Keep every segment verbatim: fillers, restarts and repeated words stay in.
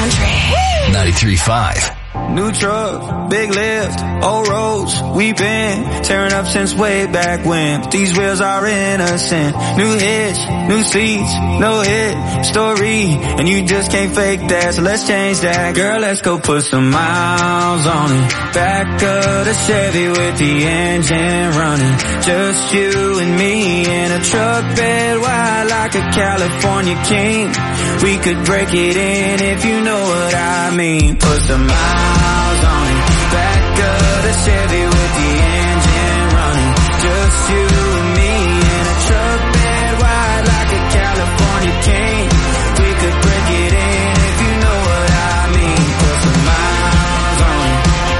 Country ninety-three point five. New truck, big lift, old roads, we've been tearing up since way back when. But these wheels are innocent. New hitch, new seats, no hit story, and you just can't fake that, so let's change that. Girl, let's go put some miles on it. Back of the Chevy with the engine running. Just you and me in a truck bed wide like a California king. We could break it in if you know what I mean. Put some miles on it. Back of the Chevy with the engine running. Just you and me in a truck bed wide like a California king. We could break it in if you know what I mean. Put some miles on it.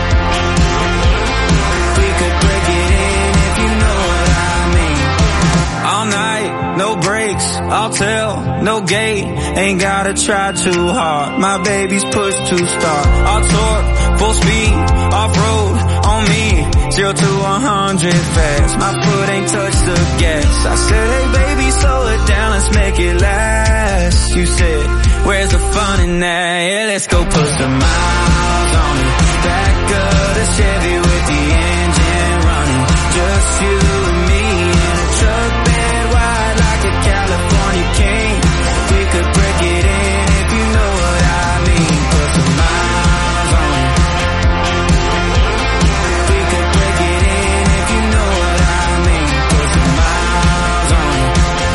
We could break it in if you know what I mean. All night, no brakes, I'll tell, no gate. Ain't gotta try too hard. My baby's push to start. I'll torque, full speed, off-road, on me. Zero to a hundred fast. My foot ain't touched the gas. I said, hey baby, slow it down, let's make it last. You said, where's the fun in that? Yeah, let's go put some miles on it. Back of the Chevy with the engine running. Just you and me in a truck bed wide like a California king. We could break it in if you know what I mean. Put some miles on it. We could break it in if you know what I mean. Put some miles on it.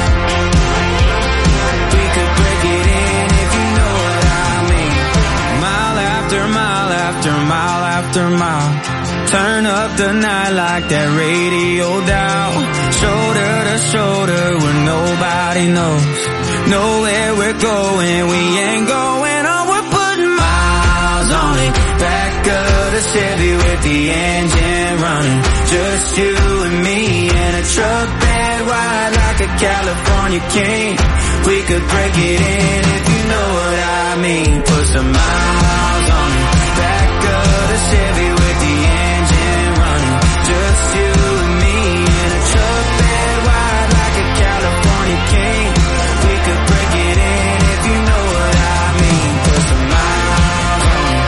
We could break it in if you know what I mean. Mile after mile after mile after mile. Turn up the night like that radio dial. Shoulder to shoulder where nobody knows. Nowhere we're going, we ain't going on. We're putting miles on it. Back of the Chevy with the engine running. Just you and me in a truck bed wide like a California king. We could break it in if you know what I mean. Put some miles on it. Back of the Chevy with the engine running. Just you and me in a truck bed wide like a California king. We could break it in if you know what I mean. Put some miles on it.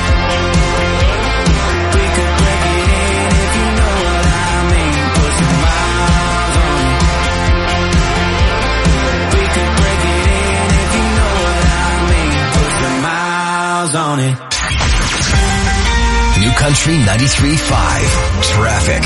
We could break it in if you know what I mean. Put some miles on it. We could break it in if you know what I mean. Put some miles on it. New Country ninety-three point five. Traffic.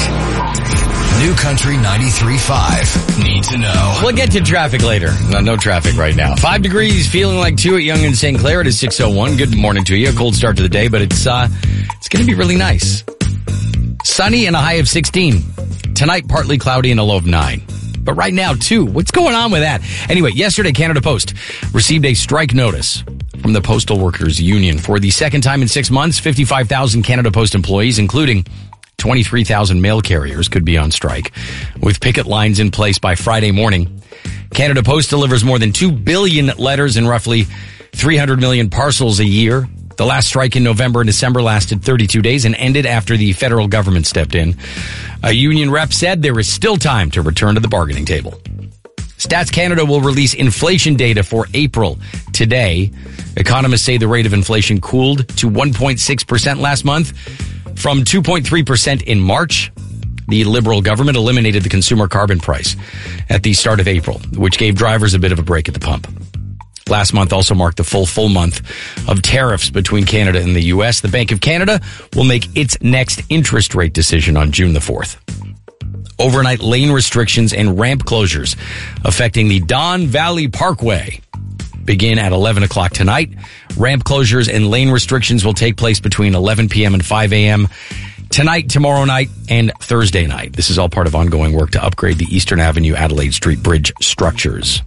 New Country ninety-three point five. Need to know. We'll get to traffic later. No, no traffic right now. Five degrees, feeling like two at Yonge and Saint Clair. It is six oh one. Good morning to you. A cold start to the day, but it's, uh, it's going to be really nice. Sunny and a high of sixteen. Tonight, partly cloudy and a low of nine. But right now, too, what's going on with that? Anyway, yesterday, Canada Post received a strike notice from the Postal Workers Union. For the second time in six months, fifty-five thousand Canada Post employees, including twenty-three thousand mail carriers, could be on strike, with picket lines in place by Friday morning. Canada Post delivers more than two billion letters and roughly three hundred million parcels a year. The last strike in November and December lasted thirty-two days and ended after the federal government stepped in. A union rep said there is still time to return to the bargaining table. Stats Canada will release inflation data for April today. Economists say the rate of inflation cooled to one point six percent last month from two point three percent in March. The Liberal government eliminated the consumer carbon price at the start of April, which gave drivers a bit of a break at the pump. Last month also marked the full, full month of tariffs between Canada and the U S. The Bank of Canada will make its next interest rate decision on June the fourth. Overnight lane restrictions and ramp closures affecting the Don Valley Parkway begin at eleven o'clock tonight. Ramp closures and lane restrictions will take place between eleven p.m. and five a.m. tonight, tomorrow night, and Thursday night. This is all part of ongoing work to upgrade the Eastern Avenue Adelaide Street Bridge structures.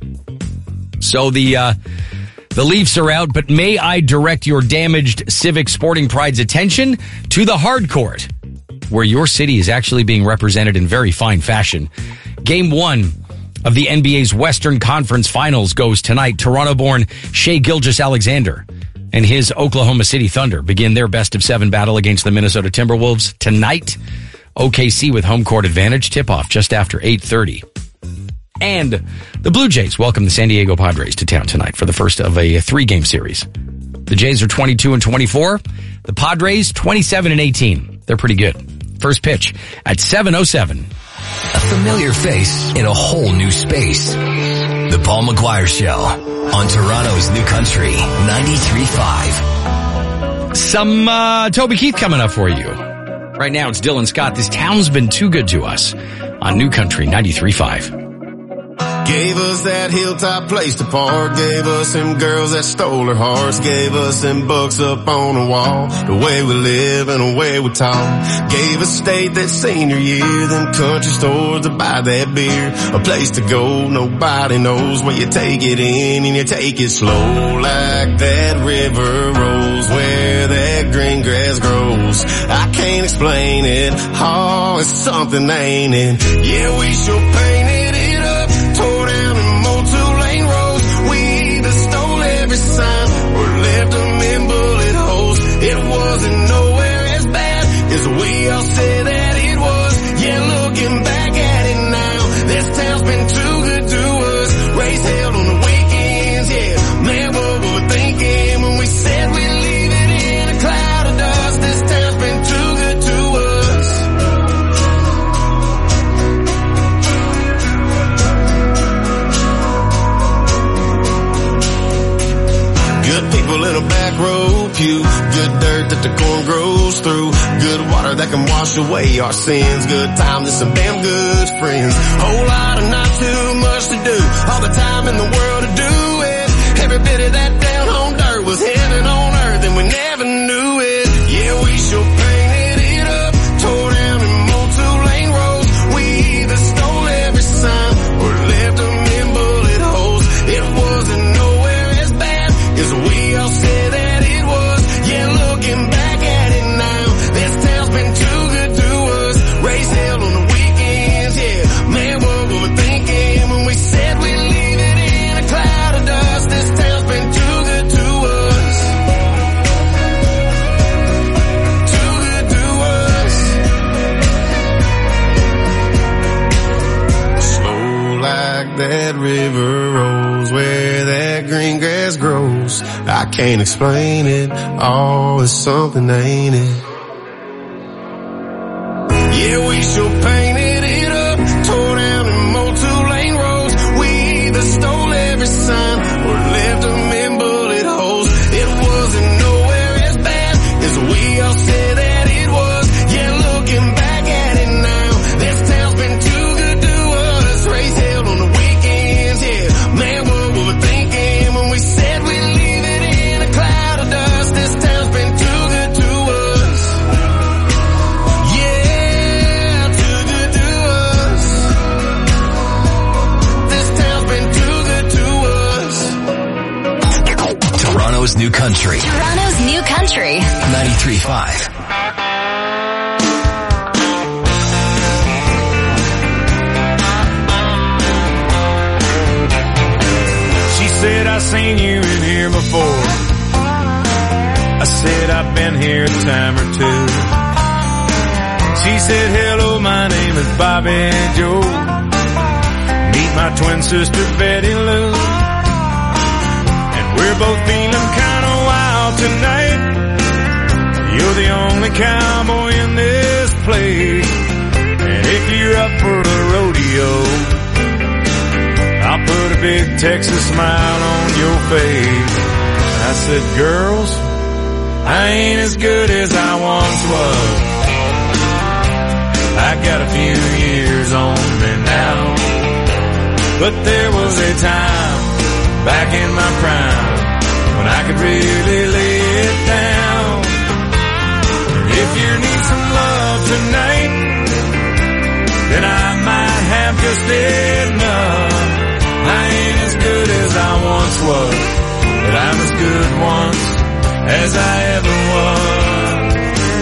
So the uh, the Leafs are out, but may I direct your damaged Civic Sporting Pride's attention to the hard court, where your city is actually being represented in very fine fashion. Game one of the N B A's Western Conference Finals goes tonight. Toronto-born Shai Gilgeous-Alexander and his Oklahoma City Thunder begin their best of seven battle against the Minnesota Timberwolves tonight. O K C with home court advantage. Tip-off just after eight thirty. And the Blue Jays welcome the San Diego Padres to town tonight for the first of a three-game series. The Jays are twenty-two and twenty-four. The Padres, twenty-seven and eighteen. They're pretty good. First pitch at seven oh seven. A familiar face in a whole new space. The Paul McGuire Show on Toronto's New Country ninety-three point five. Some uh, Toby Keith coming up for you. Right now it's Dylan Scott. This town's been too good to us on New Country ninety-three point five. Gave us that hilltop place to park. Gave us them girls that stole our hearts. Gave us them books up on the wall. The way we live and the way we talk. Gave us state that senior year. Them country stores to buy that beer. A place to go nobody knows where you take it in and you take it slow. Like that river rolls where that green grass grows. I can't explain it. Oh, it's something, ain't it? Yeah, we sure painted it up. Tore down and mowed two-lane roads. We either stole every sign or left them in bullet holes. It wasn't nowhere as bad as we all said that it was. Yeah, looking back at it now, this town's been too good to us. Race held on the weekends, yeah. Man, what we were thinking when we said we'd leave it in a cloud of dust. This town's been too good to us. Good people in a back row pew. Good dirt that the corn grows through. Good water that can wash away our sins. Good times and some damn good friends. Whole lot of not too much to do. All the time in the world to do it. Every bit of that down home dirt was heaven on earth and we never knew it. Yeah, we sure painted it up. Tore down and mowed two-lane roads. We either stole every sign or left them in bullet holes. It wasn't nowhere as bad as we all said that it was. Yeah, looking back at it now, this town's been too good to us. Race held on the weekends, yeah. Man, what we were thinking when we said we'd leave it in a cloud of dust. This town's been too good to us. Too good to us. Slow like that river rolls where that green grass grows. I can't explain it. Oh, it's something, ain't it? Yeah, we sure painted it up. Tore down and mowed two-lane roads. We either stole every sign or left them in bullet holes. It wasn't nowhere as bad as we all said that it was. Yeah, looking back at it now, this town's been too good to us. Race held on the weekends, yeah. Man, what we were thinking when we said we'd leave it in a cloud of dust. This town's been too good to us. Yeah, too good to us. This town's been too good to us. Toronto's New Country Toronto's New Country. ninety-three point five. She said, I seen you in here before. I said, I've been here a time or two. She said, hello, my name is Bobby Joe. Meet my twin sister, Betty Lou. And we're both feeling kind of wild tonight. You're the only cowboy in this place. And if you're up for the rodeo, I'll put a big Texas smile on your face. I said, girls, I ain't as good as I once was. I got a few years on me now. But there was a time back in my prime when I could really lay it down. If you need some love tonight, then I might have just enough. I ain't as good as I once was, but I'm as good once as I ever was.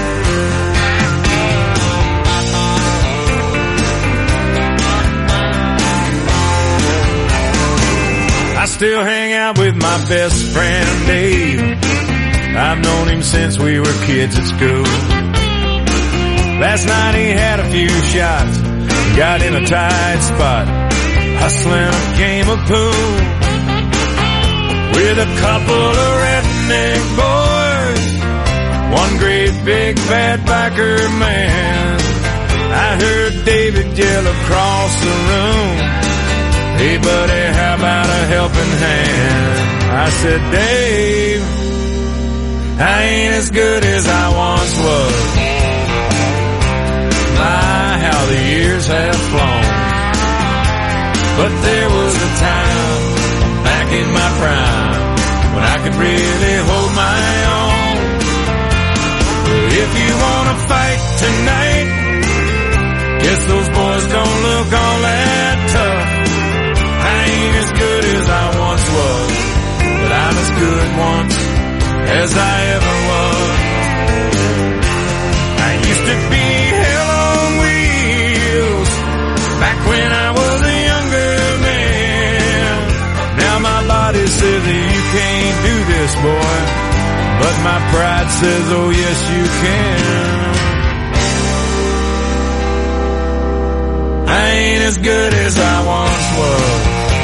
I still hang out with my best friend Dave. I've known him since we were kids at school. Last night he had a few shots, got in a tight spot, hustling a game of pool. with a couple of redneck boys, one great big fat biker man. I heard David yell across the room, "Hey buddy, how about a helping hand?" I said, "Dave, I ain't as good as I once was. My, how the years have flown. But there was a time back in my prime when I could really hold my own. If you wanna fight tonight, guess those boys don't look all that tough. I ain't as good as I once was, but I'm as good once as I ever was. I used to be hell on wheels back when I was a younger man. Now my body says that you can't do this, boy, but my pride says, oh yes you can. I ain't as good as I once was.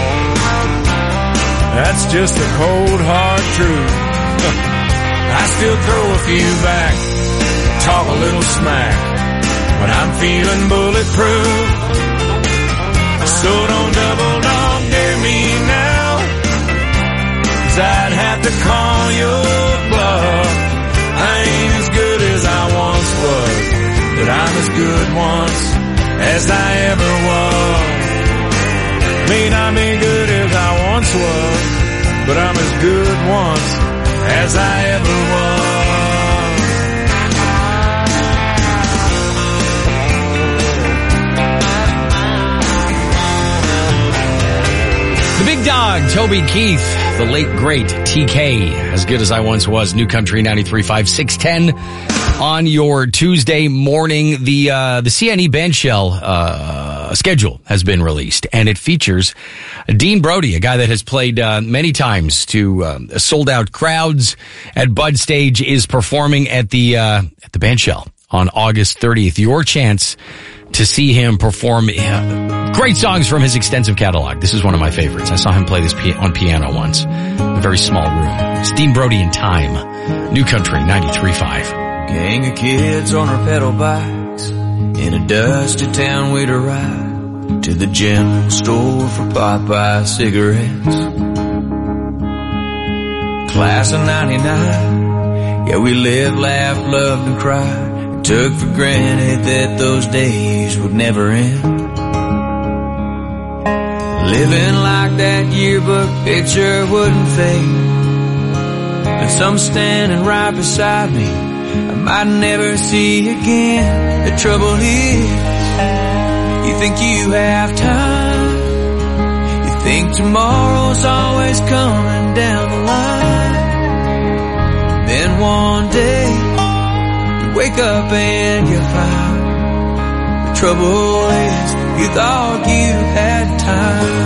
That's just the cold hard truth. I still throw a few back, talk a little smack when I'm feeling bulletproof. So don't double dog dare me now, 'cause I'd have to call your bluff. I ain't as good as I once was, but I'm as good once as I ever was. May not be good as I once was, but I'm as good once as I ever was. The big dog, Toby Keith, the late great T K, as good as I once was. New Country ninety-three point five, six ten on your Tuesday morning. The uh the C N E Bandshell uh schedule has been released, and it features Dean Brody, a guy that has played uh, many times to uh, sold out crowds at Bud Stage, is performing at the uh at the Bandshell on August thirtieth. Your chance to see him perform uh, great songs from his extensive catalog. This is one of my favorites. I saw him play this p- on piano once in a very small room. It's Dean Brody in Time. New Country ninety-three point five. Gang of kids on our pedal bikes in a dusty town we'd ride to the general store for Popeye cigarettes. Class of ninety-nine, yeah, we lived, laughed, loved, and cried. Took for granted that those days would never end. Living like that yearbook picture wouldn't fade. But some standing right beside me I might never see again. The trouble is, you think you have time, you think tomorrow's always coming down the line. Then one day wake up and you find the trouble is you thought you had time.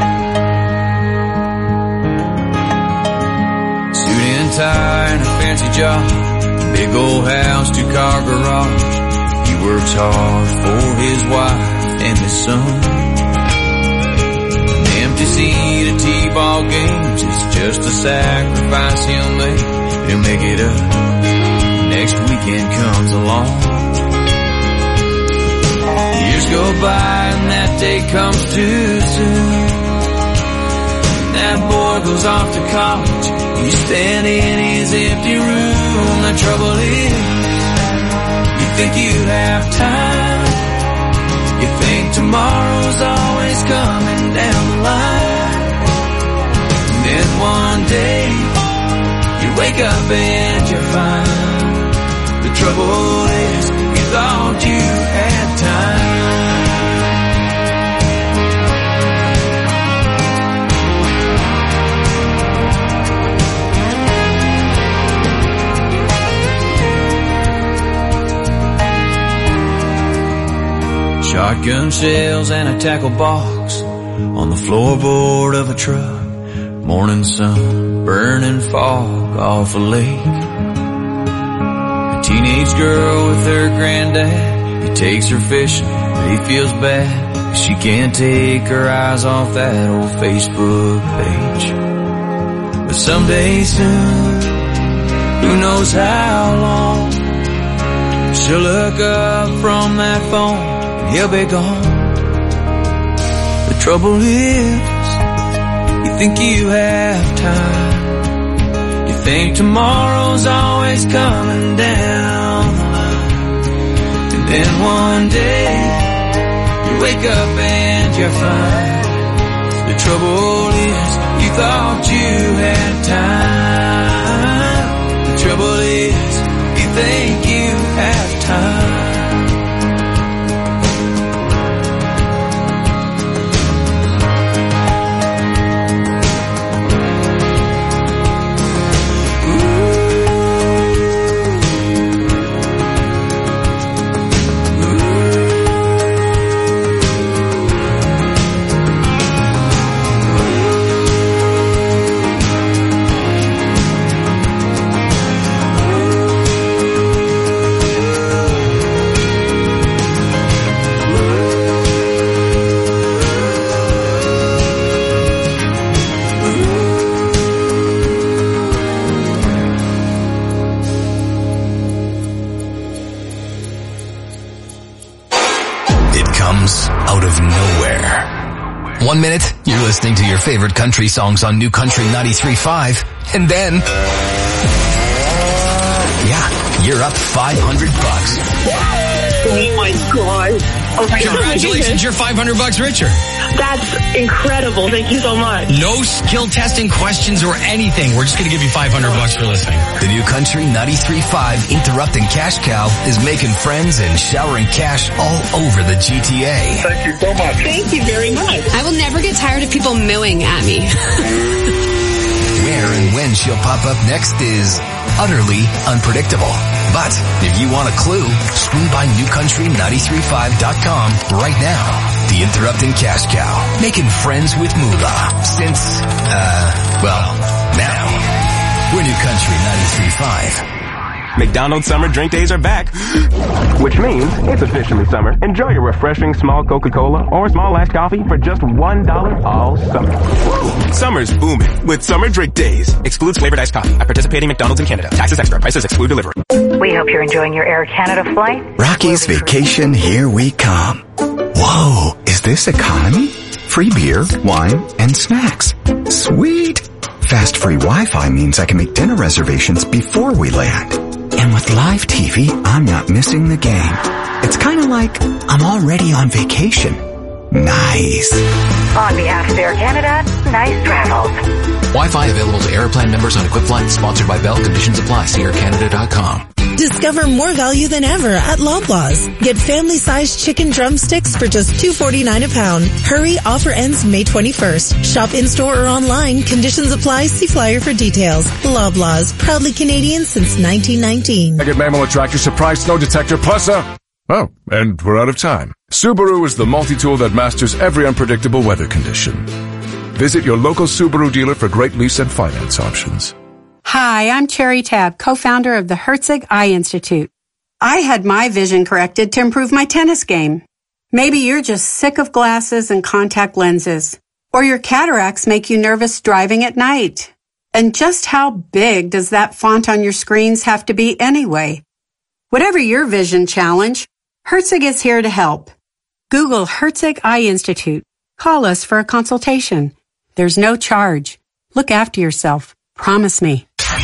Suit and tie and a fancy job, big old house, two car garage. He works hard for his wife and his son. An empty seat at T-ball games is just a sacrifice he'll make. He'll make it up next weekend comes along. Years go by and that day comes too soon. That boy goes off to college, you stand in his empty room. The trouble is, you think you have time, you think tomorrow's always coming down the line. And then one day you wake up and you're fine. The trouble is, you thought you had time. Shotgun shells and a tackle box on the floorboard of a truck. Morning sun, burning fog off a lake. Teenage girl with her granddad, he takes her fishing, but he feels bad. She can't take her eyes off that old Facebook page. but someday soon, who knows how long, she'll look up from that phone and he'll be gone. The trouble is, you think you have time. You think tomorrow's always coming down the line. And then one day, you wake up and you're fine. The trouble is, you thought you had time. The trouble is, you think you have time. Out of nowhere. One minute, you're listening to your favorite country songs on New Country ninety-three point five, and then, yeah, you're up five hundred bucks. Oh my God. Oh my Congratulations, you're five hundred bucks richer. That's incredible. Thank you so much. No skill testing questions or anything. We're just going to give you five hundred bucks for listening. The New Country ninety-three point five Interrupting Cash Cow is making friends and showering cash all over the G T A. Thank you so much. Thank you very much. I will never get tired of people mooing at me. Where and when she'll pop up next is utterly unpredictable. But if you want a clue, swing by new country ninety-three point five dot com right now. The Interrupting Cash Cow, making friends with Moolah since, uh, well, now. We're New Country ninety-three point five. McDonald's Summer Drink Days are back, which means it's officially summer. Enjoy your refreshing small Coca-Cola or small iced coffee for just one dollar all summer. Whoa. Summer's booming with Summer Drink Days. Excludes flavored iced coffee at participating McDonald's in Canada. Taxes extra. Prices exclude delivery. We hope you're enjoying your Air Canada flight. Rocky's Vacation, here we come. Whoa, is this economy? Free beer, wine, and snacks. Sweet. Fast free Wi-Fi means I can make dinner reservations before we land. And with live T V, I'm not missing the game. It's kind of like I'm already on vacation. Nice. On behalf of Air Canada, nice travels. Wi-Fi available to Airplan members on equipped flights. Sponsored by Bell. Conditions apply. See air canada dot com. Discover more value than ever at Loblaws. Get family-sized chicken drumsticks for just two forty-nine a pound. Hurry, offer ends May twenty-first. Shop in-store or online. Conditions apply. See flyer for details. Loblaws, proudly Canadian since nineteen nineteen. Naked Mammal Attractor Surprise Snow Detector Plus a... Oh, and we're out of time. Subaru is the multi-tool that masters every unpredictable weather condition. Visit your local Subaru dealer for great lease and finance options. Hi, I'm Cherry Tab, co-founder of the Herzig Eye Institute. I had my vision corrected to improve my tennis game. Maybe you're just sick of glasses and contact lenses, or your cataracts make you nervous driving at night. And just how big does that font on your screens have to be anyway? Whatever your vision challenge, Herzig is here to help. Google Herzig Eye Institute. Call us for a consultation. There's no charge. Look after yourself. Promise me.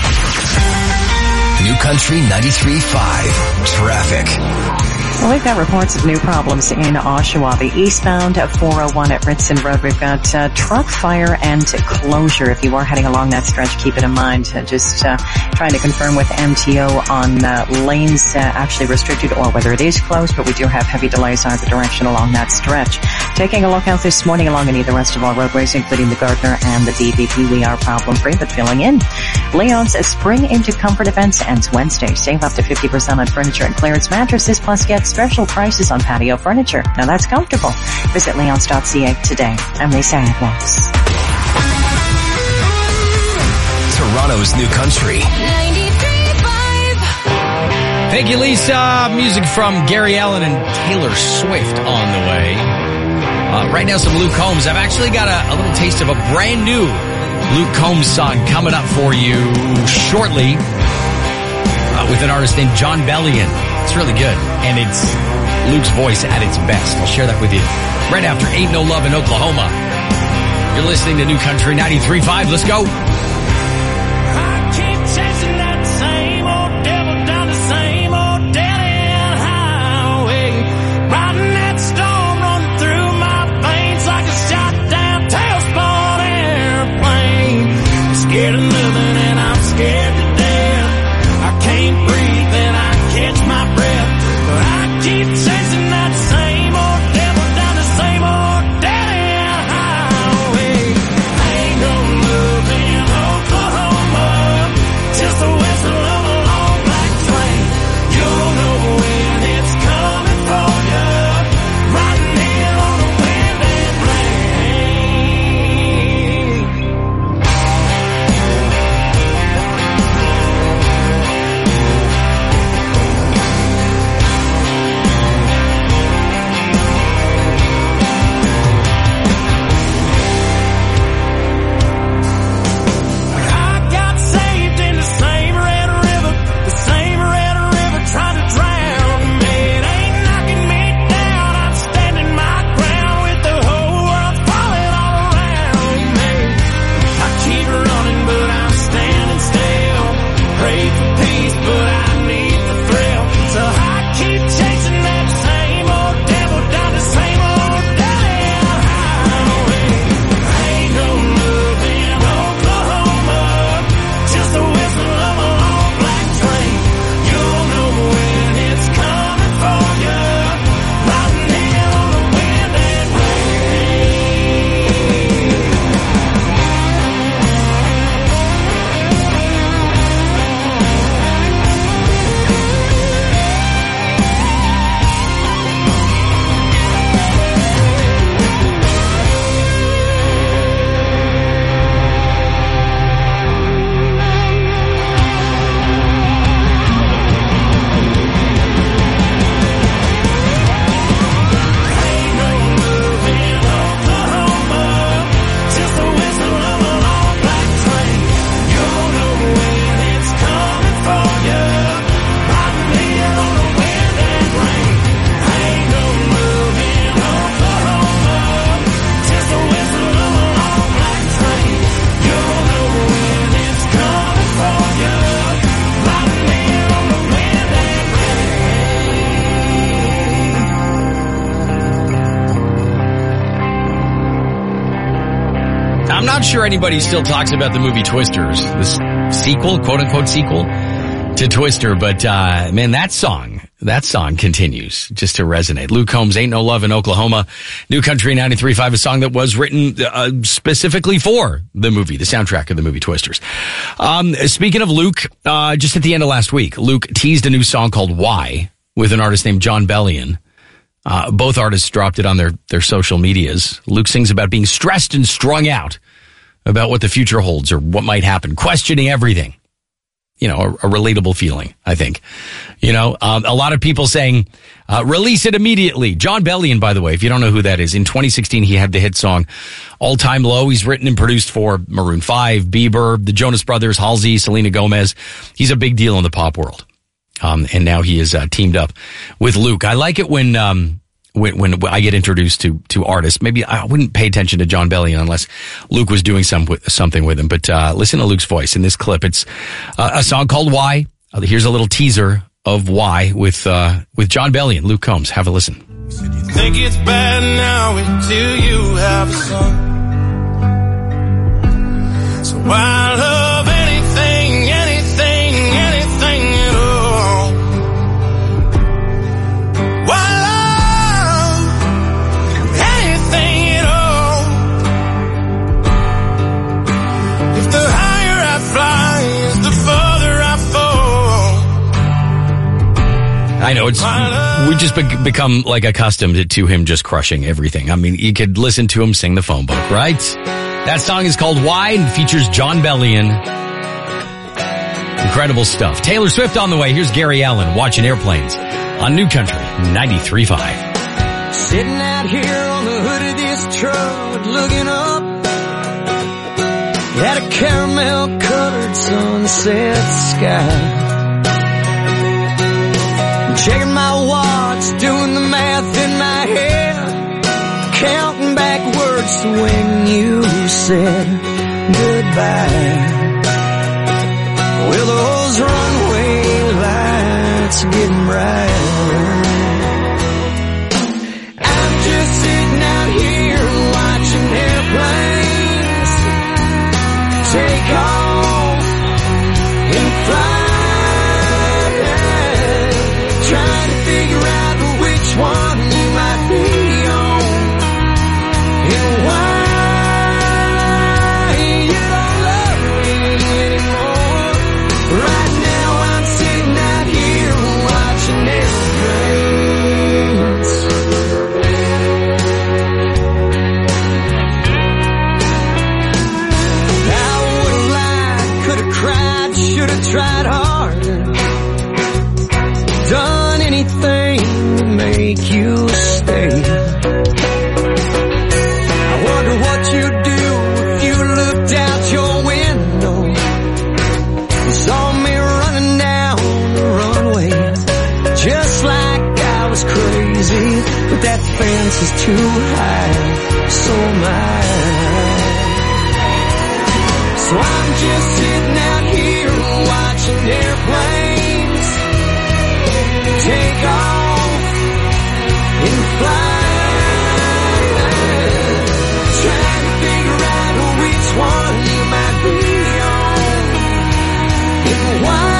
New Country ninety-three point five. Traffic. Well, we've got reports of new problems in Oshawa. The eastbound at four oh one at Ritson Road, we've got uh, truck fire and closure. If you are heading along that stretch, keep it in mind. Uh, just uh, trying to confirm with M T O on uh, lanes uh, actually restricted or whether it is closed, but we do have heavy delays either direction along that stretch. Taking a look out this morning along any of the rest of our roadways, including the Gardner and the D V P, we are problem-free, but filling in. Leon's Spring into Comfort events ends Wednesday. Save up to fifty percent on furniture and clearance mattresses, plus get special prices on patio furniture. Now that's comfortable. Visit leons dot c a today. I'm Lisa Adams. Toronto's New Country. ninety-three point five. Thank you, Lisa. Music from Gary Allen and Taylor Swift on the way. Uh, right now, some Luke Combs. I've actually got a, a little taste of a brand new Luke Combs song coming up for you shortly uh, with an artist named Jon Bellion. It's really good, and it's Luke's voice at its best. I'll share that with you right after Ain't No Love in Oklahoma. You're listening to New Country ninety-three point five. Let's go. Scared of living and I'm scared to death. I can't breathe and I catch my breath, but I keep chasing that same old devil down the same old dead-end highway. Ain't no love in Oklahoma, just the whistle of a long black train. You'll know when it's coming for you, riding in on the wind and rain. I'm not sure anybody still talks about the movie Twisters, this sequel, quote-unquote sequel to Twister, but uh man, that song, that song continues just to resonate. Luke Combs, Ain't No Love in Oklahoma, New Country ninety-three point five, a song that was written uh, specifically for the movie, the soundtrack of the movie Twisters. Um Speaking of Luke, uh just at the end of last week, Luke teased a new song called Why with an artist named Jon Bellion. Uh, both artists dropped it on their, their social medias. Luke sings about being stressed and strung out about what the future holds or what might happen, questioning everything. You know, a, a relatable feeling, I think. You know, um, a lot of people saying, uh, release it immediately. Jon Bellion, by the way, if you don't know who that is, in twenty sixteen, he had the hit song All Time Low. He's written and produced for Maroon five, Bieber, the Jonas Brothers, Halsey, Selena Gomez. He's a big deal in the pop world. Um, and now he is uh, teamed up with Luke. I like it when, um, when, when I get introduced to, to artists. Maybe I wouldn't pay attention to Jon Bellion unless Luke was doing some, something with him. But, uh, listen to Luke's voice in this clip. It's uh, a song called Why. Uh, here's a little teaser of Why with, uh, with Jon Bellion, Luke Combs. Have a listen. You think it's bad now until you have a son. So I love anything, anything, anything at all. Why love anything at all? If the higher I fly, is the further I fall. I know it's, we just be- become like accustomed to him just crushing everything. I mean, you could listen to him sing the phone book, right? That song is called Why and features Jon Bellion. Incredible stuff. Taylor Swift on the way. Here's Gary Allen watching Airplanes on New Country ninety-three point five. Sitting out here on the hood of this truck looking up at a caramel-colored sunset sky. Checking my watch, doing the math in my head, counting backwards to when you said goodbye. Well, those runway lights are getting brighter. I'm just sitting out here watching airplanes take off and fly. Trying to figure out which one you might be on and why you don't love me anymore. Right now I'm sitting out here watching airplanes. I would've lied, could've cried, should've tried harder, done anything to make you stay. I wonder what you'd do if you looked out your window and saw me running down the runway, just like I was crazy, but that fence is too high, so am I. So I'm just sitting out here watching airplanes take off and fly, trying to figure out which one you might be on and why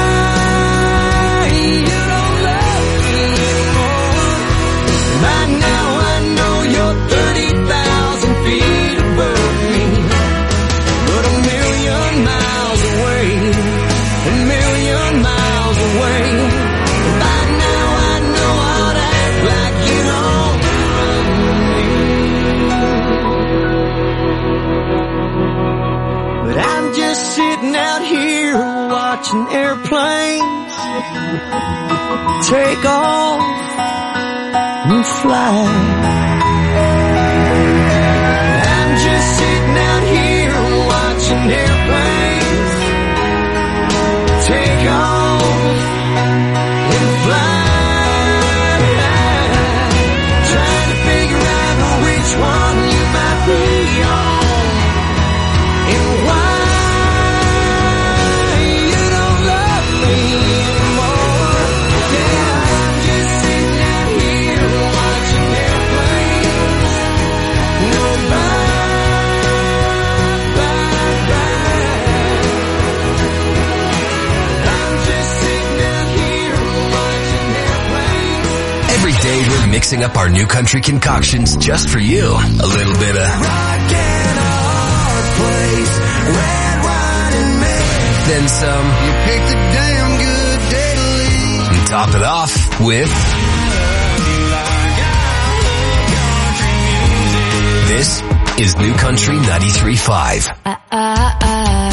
you don't love me anymore. By now I know you're thirty thousand feet above me, but a million miles away, a million miles away. By now I know how to act like you don't love me. But I'm just sitting out here watching airplanes take off and fly. I'm just sitting out here watching airplanes take off and fly, trying to figure out which one you might be on and why you don't love me anymore. Yeah, I'm just sitting out here watching airplanes go by, by, by. I'm just sitting out here watching airplanes. Every day we're mixing up our new country concoctions just for you. A little bit of rock and a hard place, red wine and milk. Then some. You picked a damn good day to leave. And top it off with this is New Country ninety-three point five. Uh, uh, uh.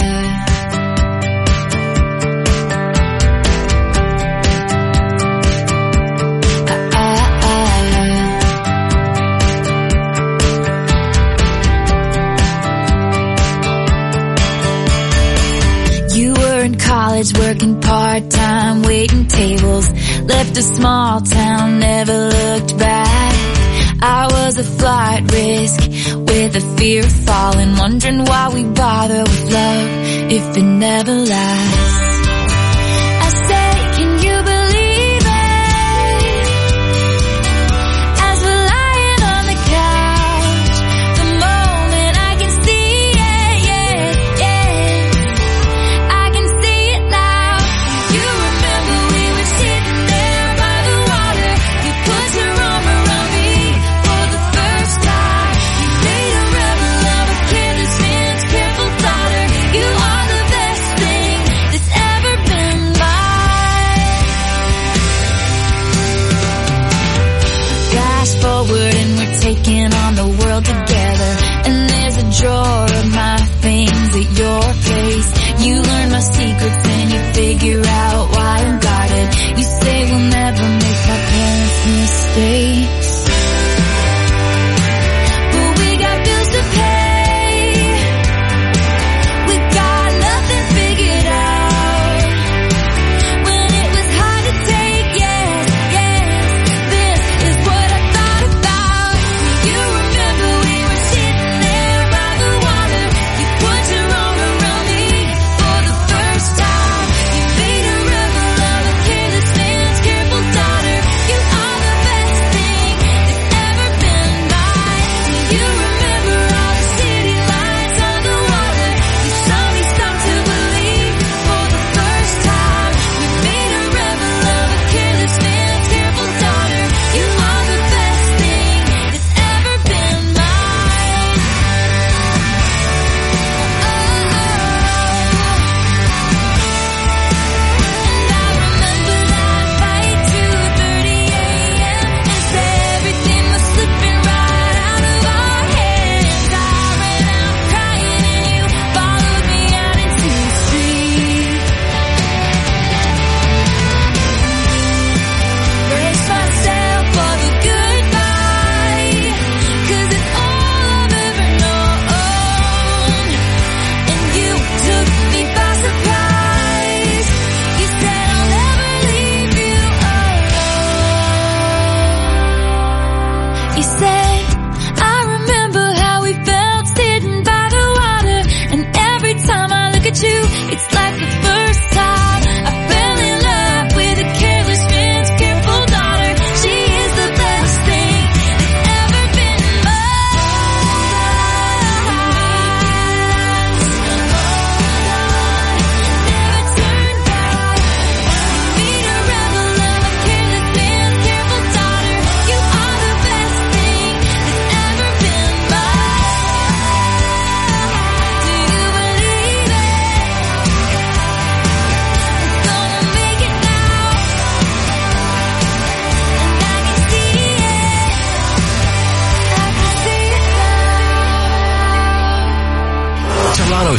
College, working part-time, waiting tables, left a small town, never looked back. I was a flight risk with a fear of falling, wondering why we bother with love if it never lasts. I say, can you believe it? As we're lying on the couch, the moment I can see it, yeah, yeah. I can see it now. You remember we were sitting there by the water. You put your arm around me for the first time. You made a rebel of a careless man's careful daughter. You are the best thing that's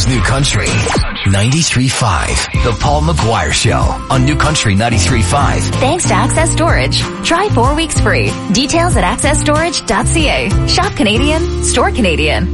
Toronto's New Country ninety-three point five. The Paul McGuire Show on New Country ninety-three point five. Thanks to Access Storage. Try four weeks free. Details at access storage dot c a. Shop Canadian, store Canadian.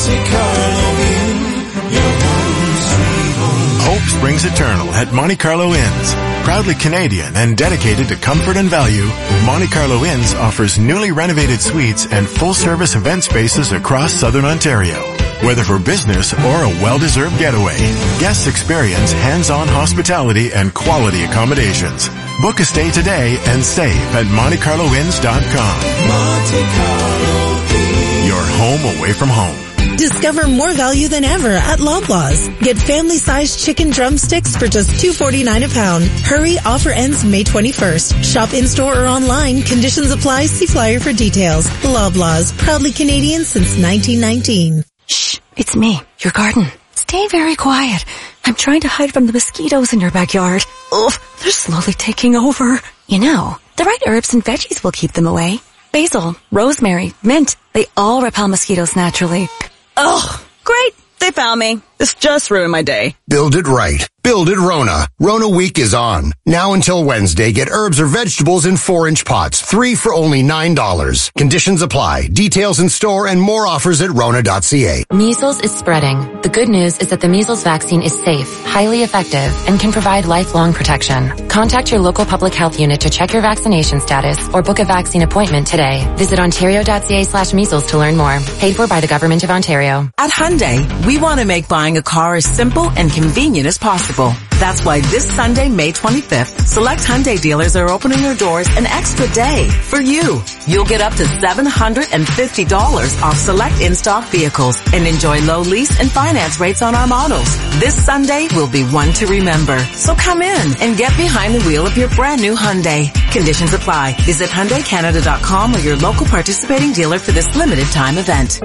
Hope springs eternal at Monte Carlo Inns. Proudly Canadian and dedicated to comfort and value, Monte Carlo Inns offers newly renovated suites and full-service event spaces across Southern Ontario. Whether for business or a well-deserved getaway, guests experience hands-on hospitality and quality accommodations. Book a stay today and save at monte carlo inns dot com. Monte Carlo Inns. Your home away from home. Discover more value than ever at Loblaws. Get family-sized chicken drumsticks for just two forty-nine a pound. Hurry, offer ends May twenty-first. Shop in-store or online. Conditions apply. See flyer for details. Loblaws, proudly Canadian since nineteen nineteen. Shh, it's me, your garden. Stay very quiet. I'm trying to hide from the mosquitoes in your backyard. Ugh, they're slowly taking over. You know, the right herbs and veggies will keep them away. Basil, rosemary, mint, they all repel mosquitoes naturally. Ugh, great. They found me. This just ruined my day. Build it right. Build it Rona. Rona Week is on. Now until Wednesday, get herbs or vegetables in four-inch pots. Three for only nine dollars. Conditions apply. Details in store and more offers at rona dot c a. Measles is spreading. The good news is that the measles vaccine is safe, highly effective, and can provide lifelong protection. Contact your local public health unit to check your vaccination status or book a vaccine appointment today. Visit ontario dot c a slash measles to learn more. Paid for by the Government of Ontario. At Hyundai, we want to make buying a car as simple and convenient as possible. That's why this Sunday, May twenty-fifth, select Hyundai dealers are opening their doors an extra day for you. You'll get up to seven hundred fifty dollars off select in-stock vehicles and enjoy low lease and finance rates on our models. This Sunday will be one to remember. So come in and get behind the wheel of your brand new Hyundai. Conditions apply. Visit Hyundai Canada dot com or your local participating dealer for this limited time event.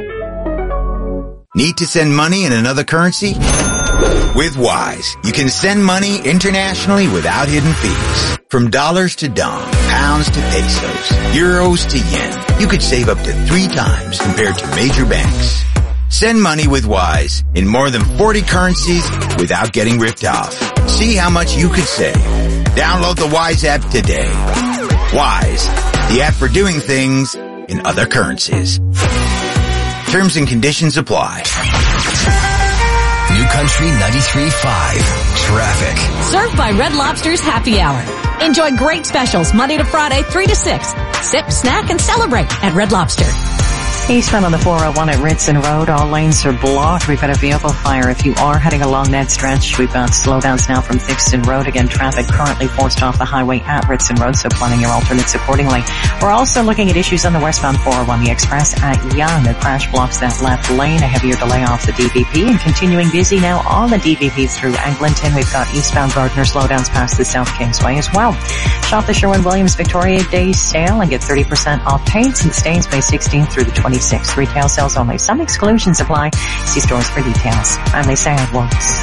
Need to send money in another currency? With Wise, you can send money internationally without hidden fees. From dollars to dong, pounds to pesos, euros to yen, you could save up to three times compared to major banks. Send money with Wise in more than forty currencies without getting ripped off. See how much you could save. Download the Wise app today. Wise, the app for doing things in other currencies. Terms and conditions apply. New Country ninety-three point five. Traffic. Served by Red Lobster's Happy Hour. Enjoy great specials Monday to Friday, three to six. Sip, snack, and celebrate at Red Lobster. Eastbound on the four oh one at Ritson Road, all lanes are blocked. We've got a vehicle fire. If you are heading along that stretch, we've got slowdowns now from Thixton Road. Again, traffic currently forced off the highway at Ritson Road, so planning your alternates accordingly. We're also looking at issues on the westbound four oh one, the express at Yonge. A crash blocks that left lane, a heavier delay off the D V P, and continuing busy now on the D V P through Eglinton. We've got eastbound Gardner slowdowns past the South Kingsway as well. Shop the Sherwin-Williams Victoria Day sale and get thirty percent off paints and stains May sixteenth through the twenty-sixth. Retail sales only. Some exclusions apply. See stores for details. I'm Lisa Edwards.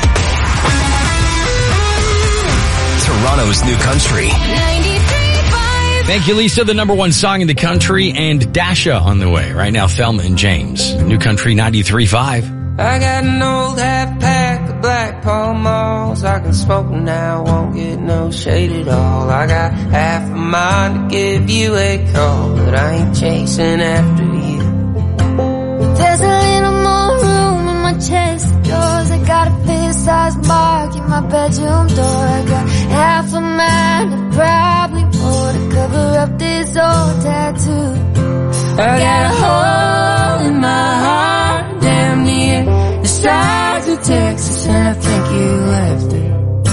Toronto's New Country. Thank you, Lisa. The number one song in the country and Dasha on the way. Right now, Thelma and James. New Country ninety-three point five. I got an old half pack of Black Pall Malls. I can smoke them now, won't get no shade at all. I got half a mind to give you a call, but I ain't chasing after you. There's a little more room in my chest of drawers. I got a fist-sized mark in my bedroom door. I got half a mind and probably more to cover up this old tattoo. I got a hole in my heart, damn near the size of Texas, and I think you left it.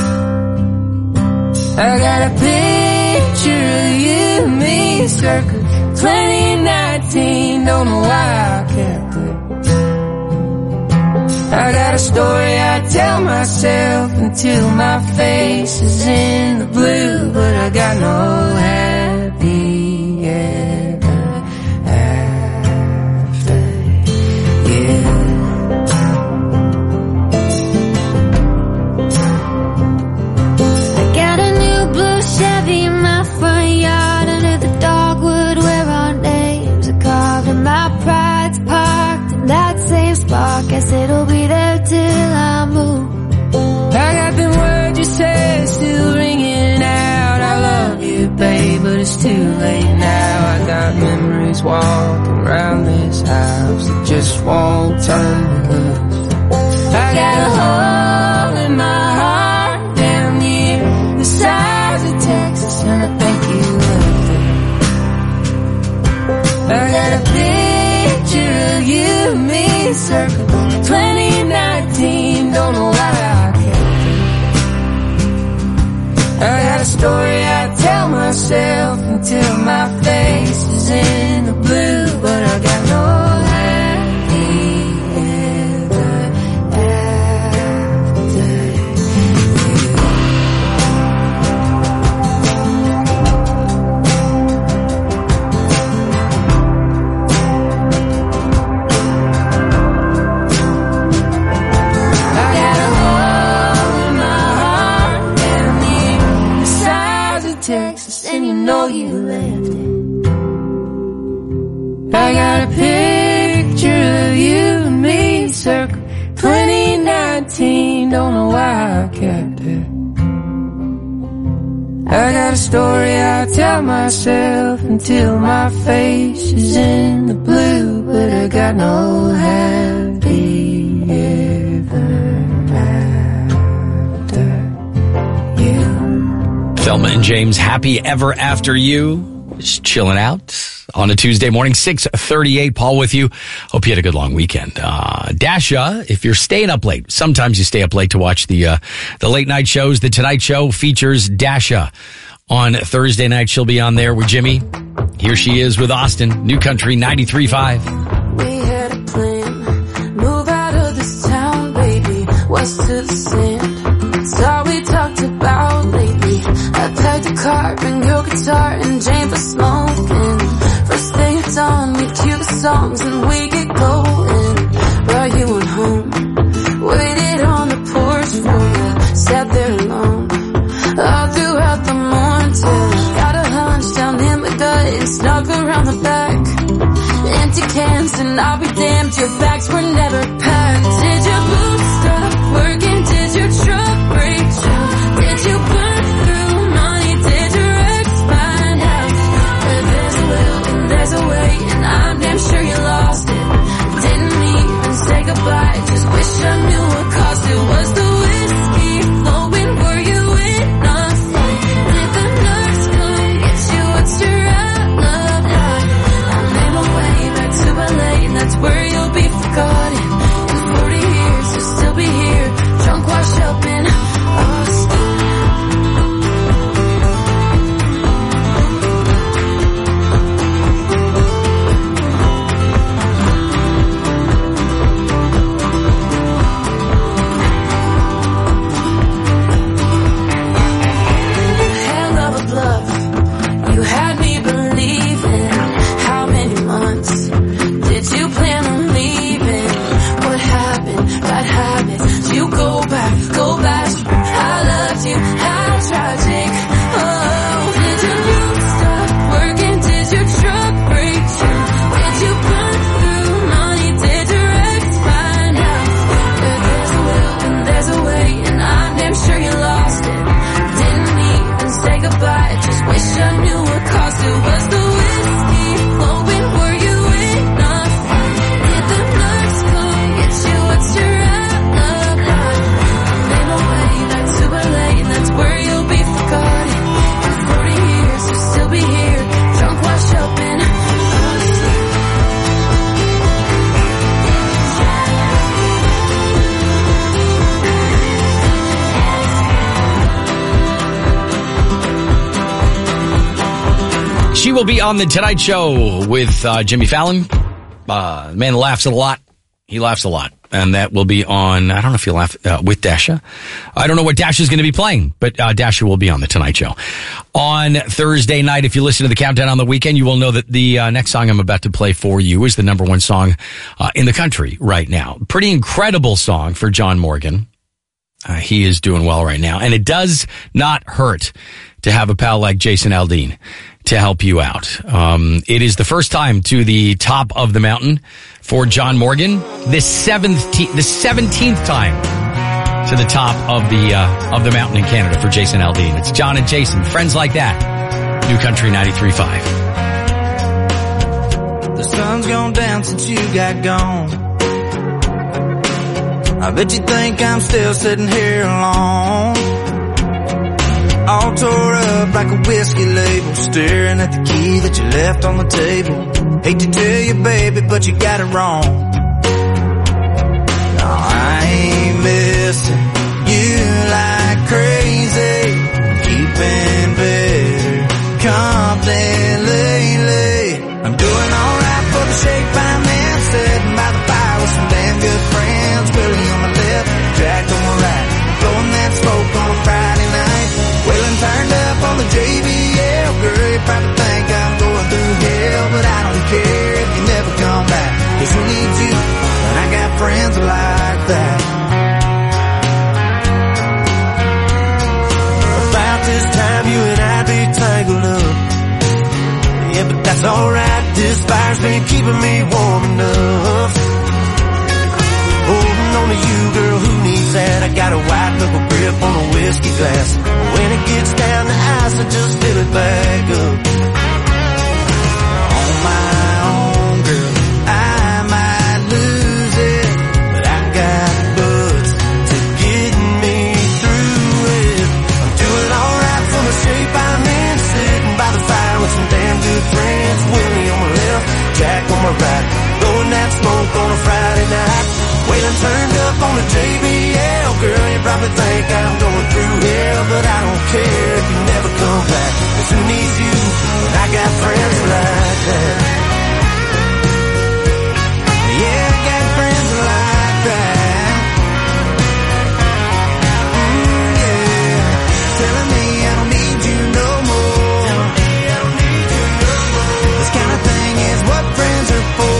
I got a picture of you and me circa twenty nineteen, don't know why I kept it. I got a story I tell myself until my face is in the blue, but I got no happy ever after you. I got a new blue Chevy in my front yard under the dogwood where our names are carved, and my pride's parked in that same spot. Guess it'll be there till I'm it's too late now. I got memories walking around this house that just won't turn me loose. I got a hole in my heart down near the size of Texas, and I think you left it. I got a picture of you and me circa twenty nineteen, don't know why I kept it. I got a story I tell myself until my face is in the blue, but I got no happy ever after I got a hole in my heart down near the size of Texas, and you know you left it. I got a picture of you and me circa twenty nineteen, don't know why I kept it. I got a story I tell myself until my face is in the blue, but I got no happy ever after you. Thelma and James, Happy Ever After You. Just chilling out on a Tuesday morning, six thirty-eight. Paul with you. Hope you had a good long weekend. Uh, Dasha, if you're staying up late, sometimes you stay up late to watch the, uh, the late night shows. The Tonight Show features Dasha on Thursday night. She'll be on there with Jimmy. Here she is with Austin, New Country ninety-three point five. We had a plan, move out of this town, baby, west to the sand. It's all we talked about lately. I packed a car, bring your guitar, and James was smoking. First thing it's on, we cue the songs and we get going. While you went home, waited on the porch for you, sat there alone all throughout the morning till got a hunch down in my gut and snuck around the back. Empty cans and I'll be damned, your bags were never packed. Did your boots stop working? Did your truck break down? Did you burn through money? Did your ex find out? There's a will and there's a way, and I'm damn sure you lost it. Didn't even say goodbye, just wish I knew what caused it. Was the whiskey flowing? Were you in a fight? Did the nurse come get you? What's your outlook like? I made my way back to L A, and that's where you'll be forgotten. In forty years, you'll still be here, drunk, washed up in Austin. Hell of a bluff, you had me believing. How many months did you plan on leaving? What happened? Bad habits. You go back, go back. I loved you. How tragic. Oh, did your roof stop working? Did your truck break down? Did you burn through money? Did your ex find out? That there's a will and there's a way, and I'm damn sure you lost it. Didn't even say goodbye, just wish I knew what caused it. Was the whiskey flowing? Were you in a fight? Did the nurse come get you? What's your outlook like? I made my way back to L A, and that's where you'll be forgotten. In forty years, you'll still be here, drunk, washed up in Austin. She will be on the Tonight Show with uh, Jimmy Fallon. Uh, the man laughs a lot. He laughs a lot. And that will be on, I don't know if he'll laugh uh, with Dasha. I don't know what Dasha's going to be playing, but uh, Dasha will be on the Tonight Show. On Thursday night, if you listen to the countdown on the weekend, you will know that the uh, next song I'm about to play for you is the number one song uh, in the country right now. Pretty incredible song for John Morgan. Uh, he is doing well right now. And it does not hurt to have a pal like Jason Aldean to help you out. Um, it is the first time to the top of the mountain for John Morgan. The seventeenth, the seventeenth time to the top of the uh, of the mountain in Canada for Jason Aldean. It's John and Jason, friends like that. New Country ninety-three point five. The sun's gone down since you got gone. I bet you think I'm still sitting here alone, all tore up like a whiskey label, staring at the key that you left on the table. Hate to tell you, baby, but you got it wrong. No, I ain't missing you like crazy, keeping better company lately. I'm doing alright for the shape I'm in, sitting by the fire with some damn good friends. Willie on my left, Jack on my right, blowing that smoke on a Friday night. Waylon turned up on the J B L. Girl, you probably think I'm going through hell, but I don't care if you never come back, 'cause who needs you when I got friends like that? About this time you and I be tangled up, yeah, but that's alright. This fire's been keeping me warm enough. Holding on to you, girl, who needs that? I got a white knuckle grip on a whiskey glass. When it gets down to ice, I just fill it back up. On my own, girl, I might lose it, but I got buds to get me through it. I'm doing alright for the shape I'm in, sitting by the fire with some damn good friends. Willie on my left, Jack on my right, blowing that smoke on a Friday night. Waylon turned up on the J B L. Girl, you probably think I'm going through hell, but I don't care if you never come back, 'cause who needs you when I got friends like that? Yeah, I got friends like that. Mm, yeah, telling me I don't need you no more. Telling me I don't need you no more. This kind of thing is what friends are for.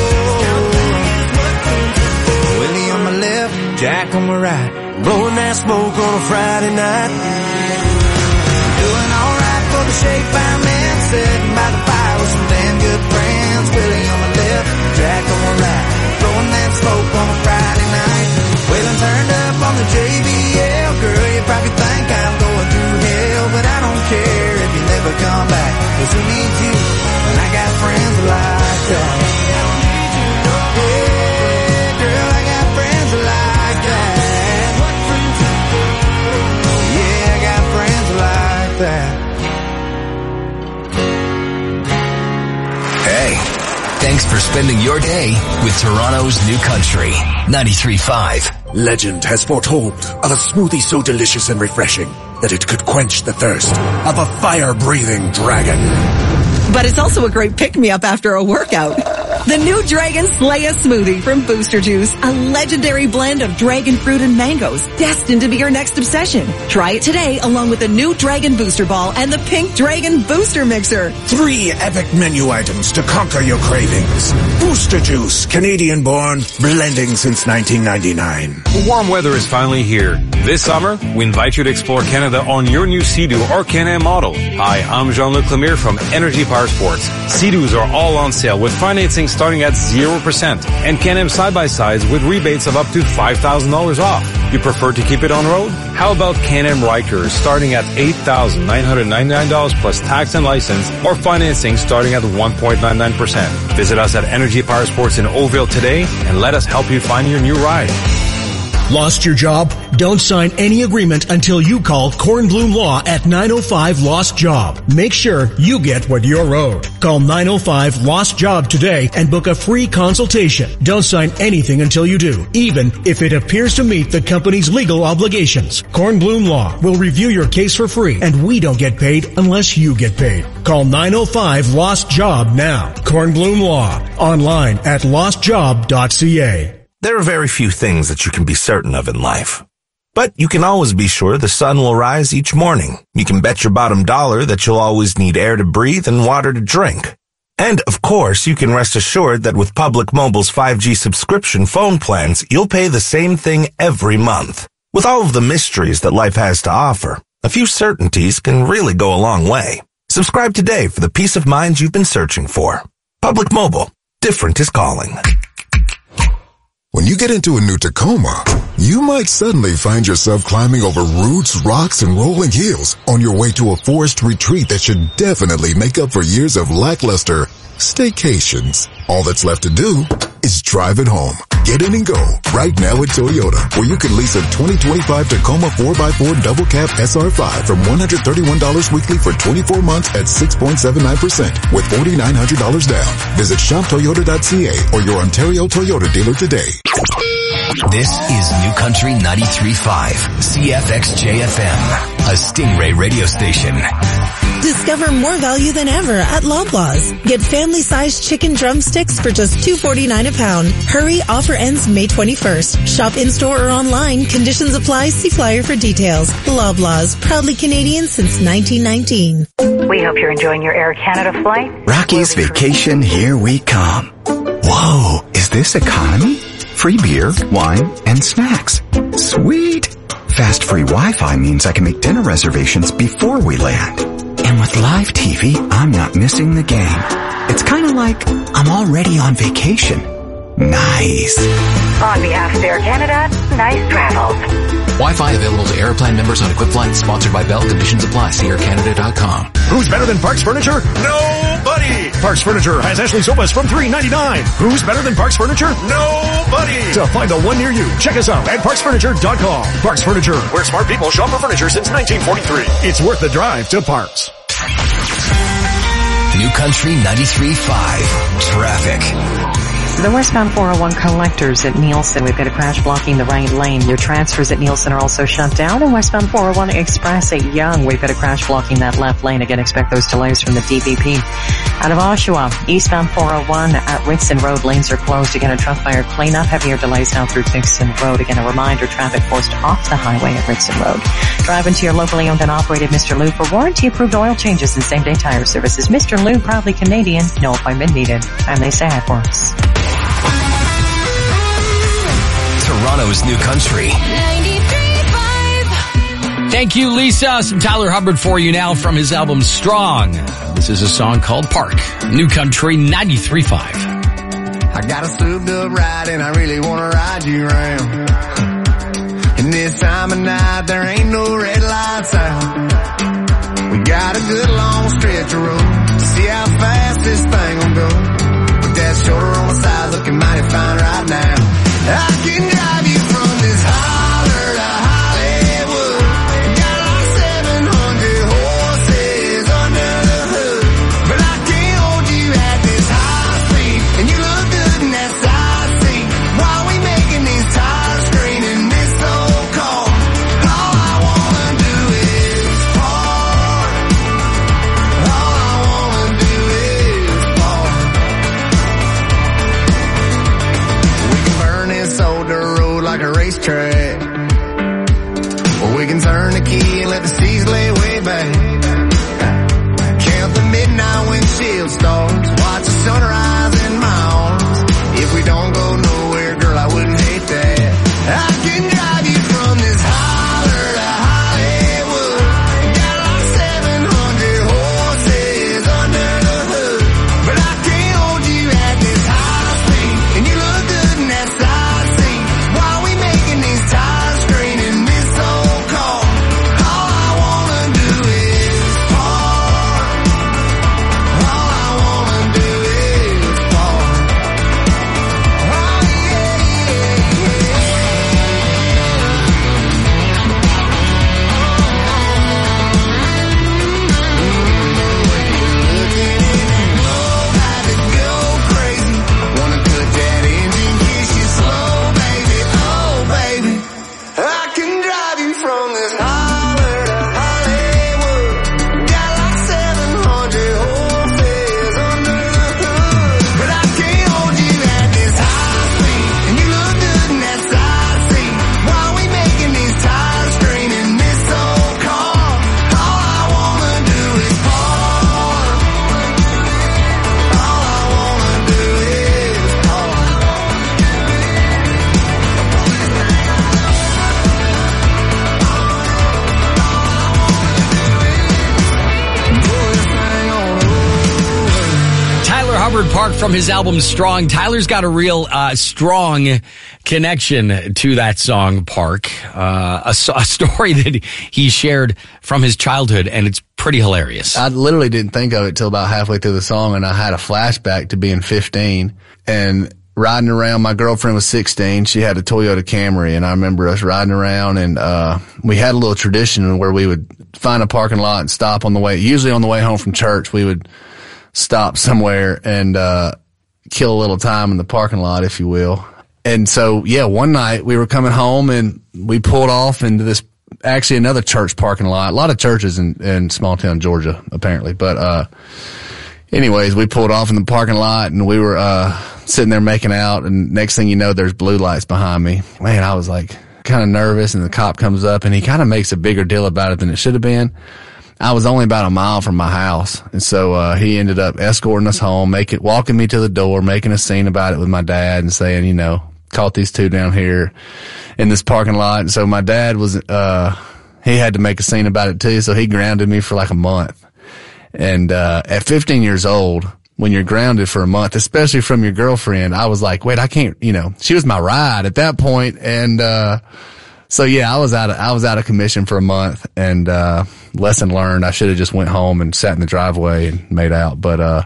Jack on my right, blowing that smoke on a Friday night. Doing alright for the shape I'm in, sitting by the fire with some damn good friends. Willie on my left, Jack on my right, blowing that smoke on a Friday night. Waylon turned up on the J B L. Girl, you probably think I'm going through hell, but I don't care if you never come back, 'cause who needs you when I got friends like that? Hey, thanks for spending your day with Toronto's New Country ninety-three point five. Legend has foretold of a smoothie so delicious and refreshing that it could quench the thirst of a fire-breathing dragon. But it's also a great pick-me-up after a workout. The new Dragon Slaya smoothie from Booster Juice, a legendary blend of dragon fruit and mangoes, destined to be your next obsession. Try it today along with the new Dragon Booster Ball and the Pink Dragon Booster Mixer. Three epic menu items to conquer your cravings. Booster Juice, Canadian-born, blending since nineteen ninety-nine. Warm weather is finally here. This summer, we invite you to explore Canada on your new Sea-Doo or Can-Am model. Hi, I'm Jean-Luc Lemire from Energy Power Sports. Sea-Doos are all on sale with financing starting at zero percent and Can-Am side-by-sides with rebates of up to five thousand dollars off. You prefer to keep it on road? How about Can-Am Rikers starting at eight thousand nine hundred ninety-nine dollars plus tax and license, or financing starting at one point nine nine percent. Visit us at Energy Power Sports in Oakville today and let us help you find your new ride. Lost your job? Don't sign any agreement until you call Kornblum Law at nine oh five Lost Job. Make sure you get what you're owed. Call nine oh five Lost Job today and book a free consultation. Don't sign anything until you do, even if it appears to meet the company's legal obligations. Kornblum Law will review your case for free, and we don't get paid unless you get paid. Call nine oh five Lost Job now. Kornblum Law. Online at lost job dot c a. There are very few things that you can be certain of in life. But you can always be sure the sun will rise each morning. You can bet your bottom dollar that you'll always need air to breathe and water to drink. And, of course, you can rest assured that with Public Mobile's five G subscription phone plans, you'll pay the same thing every month. With all of the mysteries that life has to offer, a few certainties can really go a long way. Subscribe today for the peace of mind you've been searching for. Public Mobile. Different is calling. When you get into a new Tacoma, you might suddenly find yourself climbing over roots, rocks, and rolling hills on your way to a forest retreat that should definitely make up for years of lackluster staycations. All that's left to do is drive it home. Get in and go right now at Toyota, where you can lease a twenty twenty-five Tacoma four by four double cab S R five from one hundred thirty-one dollars weekly for twenty-four months at six point seven nine percent with four thousand nine hundred dollars down. Visit shop toyota dot c a or your Ontario Toyota dealer today. This is New Country ninety-three point five, C F X J F M, a Stingray radio station. Discover more value than ever at Loblaws. Get family-sized chicken drumsticks for just two forty-nine a pound. Hurry, offer ends May twenty-first. Shop in-store or online. Conditions apply. See flyer for details. Loblaws, proudly Canadian since nineteen nineteen. We hope you're enjoying your Air Canada flight. Rocky's Vacation, here we come. Whoa, is this economy? Free beer, wine, and snacks. Sweet. Fast free Wi-Fi means I can make dinner reservations before we land. And with live T V, I'm not missing the game. It's kind of like I'm already on vacation. Nice. On behalf of Air Canada, nice travels. Wi-Fi available to Airplane members on equipped flights. Sponsored by Bell. Conditions apply. See air canada dot com. Who's better than Parks Furniture? Nobody! Parks Furniture has Ashley sofas from three ninety-nine. Who's better than Parks Furniture? Nobody! To find the one near you, check us out at parks furniture dot com. Parks Furniture, where smart people shop for furniture since nineteen forty-three. It's worth the drive to Parks. New Country ninety-three point five, traffic. The westbound four oh one collectors at Nielsen. We've got a crash blocking the right lane. Your transfers at Nielsen are also shut down. And westbound four oh one Express at Yonge. We've got a crash blocking that left lane. Again, expect those delays from the D V P. Out of Oshawa, eastbound four oh one at Ritson Road. Lanes are closed. Again, a truck fire cleanup. Heavier delays now through Dixon Road. Again, a reminder, traffic forced off the highway at Ritson Road. Drive into your locally owned and operated Mister Lube for warranty-approved oil changes and same-day tire services. Mister Lube, proudly Canadian. No appointment needed. And they say it works. Toronto's New Country. Thank you, Lisa. Some Tyler Hubbard for you now from his album Strong. This is a song called Park. New Country ninety-three point five. I got a souped up ride and I really want to ride you around. And this time of night there ain't no red lights out. We got a good long stretch of road. See how fast this thing will go. With that shoulder on the side looking mighty fine right now. I can drive you from this holler to Hollywood. Got like seven hundred horses under the hood. But I can't hold you at this high speed. And you look good in that side seat. While we making these tires scream in this old car. All I wanna do is park. All I wanna do is park. We can burn this old dirt road like a racetrack. Or we can turn the key and let the seas lay way back. Count the midnight windshield stars. Watch the sunrise in my arms. If we don't go nowhere, girl, I wouldn't hate that. I can drive you from this holler to Hollywood. Got like seven hundred horses under the hood. But I can't hold you at this high speed. And you look good in that side seat. While we making these tires Robert Park from his album Strong. Tyler's got a real uh, strong connection to that song, Park. Uh, a, a story that he shared from his childhood, and it's pretty hilarious. I literally didn't think of it till about halfway through the song, and I had a flashback to being fifteen and riding around. My girlfriend was sixteen. She had a Toyota Camry, and I remember us riding around, and uh we had a little tradition where we would find a parking lot and stop on the way, usually on the way home from church. We would stop somewhere and uh kill a little time in the parking lot, if you will. And so, yeah, one night we were coming home and we pulled off into this, actually another church parking lot. A lot of churches in, in small town Georgia, apparently. But uh anyways, we pulled off in the parking lot and we were uh sitting there making out, and next thing you know, there's blue lights behind me. Man, I was like kind of nervous, and the cop comes up and he kind of makes a bigger deal about it than it should have been. I was only about a mile from my house, and so uh he ended up escorting us home, making walking me to the door, making a scene about it with my dad, and saying, you know, caught these two down here in this parking lot. And so my dad was uh he had to make a scene about it too, so he grounded me for like a month. And uh at fifteen years old, when you're grounded for a month, especially from your girlfriend, I was like, wait, I can't, you know, she was my ride at that point. And uh so yeah, I was out of, I was out of commission for a month, and, uh, lesson learned. I should have just went home and sat in the driveway and made out. But, uh,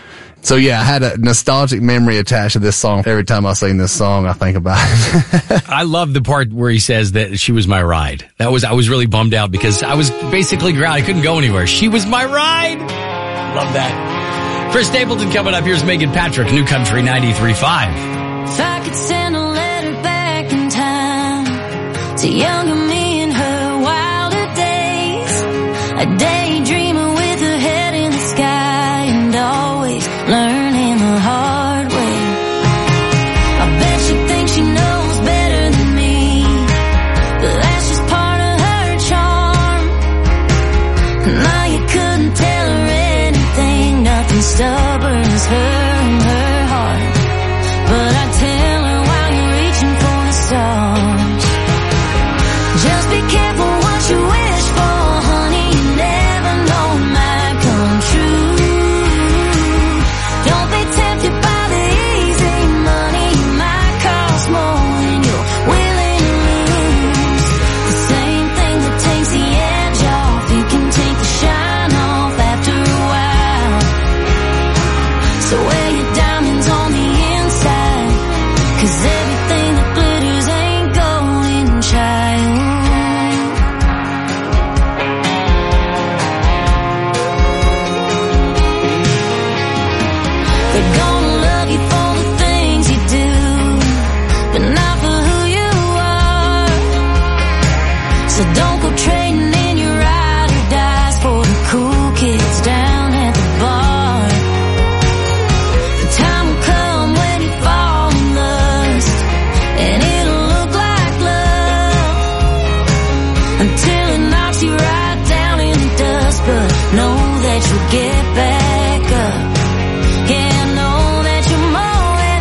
so yeah, I had a nostalgic memory attached to this song. Every time I sing this song, I think about it. I love the part where he says that she was my ride. That was, I was really bummed out because I was basically grounded. I couldn't go anywhere. She was my ride. Love that. Chris Stapleton coming up. Here's Megan Patrick, New Country ninety-three point five. If I could send a letter back in time to younger me in her wilder days, a daydreamer with her head in the sky and always learning the hard way. I bet she thinks she knows better than me, but that's just part of her charm. Now you couldn't tell her anything, nothing stubborn as her and her heart. But I tell her while you're reaching for the stars, just be careful what you wish for, honey. You never know it might come true. Don't be tempted by the easy money. It might cost more than you're willing to lose. The same thing that takes the edge off, it can take the shine off after a while. So wear your diamonds on the inside, 'cause everything that glitters ain't golden, child. They're gonna love you for the things you do, but not for who you are. So don't go trading in your ride or dies for the cool kids down at the bar. The time will come when you fall in lust, and it'll look like love until it knocks you right down in the dust. But know that you'll get back up. Yeah, know that you're more than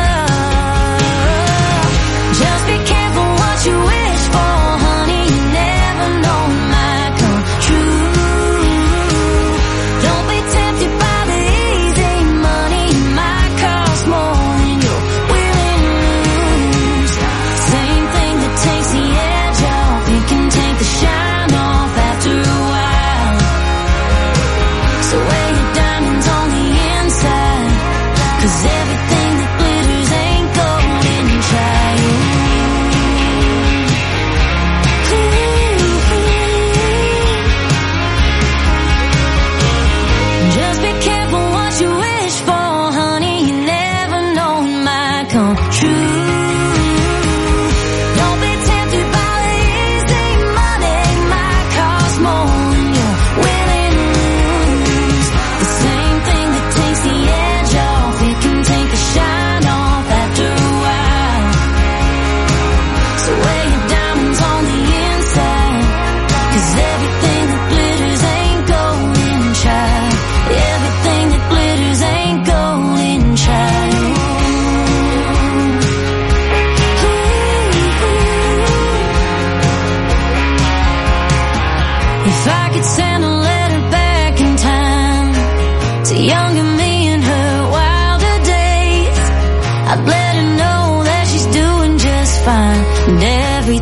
enough. Just be careful what you wish for, honey. You never know it might come true. Don't be tempted by the easy money. It might cost more than you're willing to lose. Same thing that takes the edge off, it can take the shine off after a while. So wear your diamonds on the inside, 'cause everything that glitters ain't golden, child. Just be careful what you wish for, honey. You never know it might come true. Don't be tempted by the easy money. It might cost more than you're willing to lose. The same thing that takes the edge off, it can take the shine off after a while. So wear your diamonds on the inside, 'cause everything that glitters ain't golden, child. Everything that glitters ain't golden, child. If I could send a letter back in time to younger me in her wild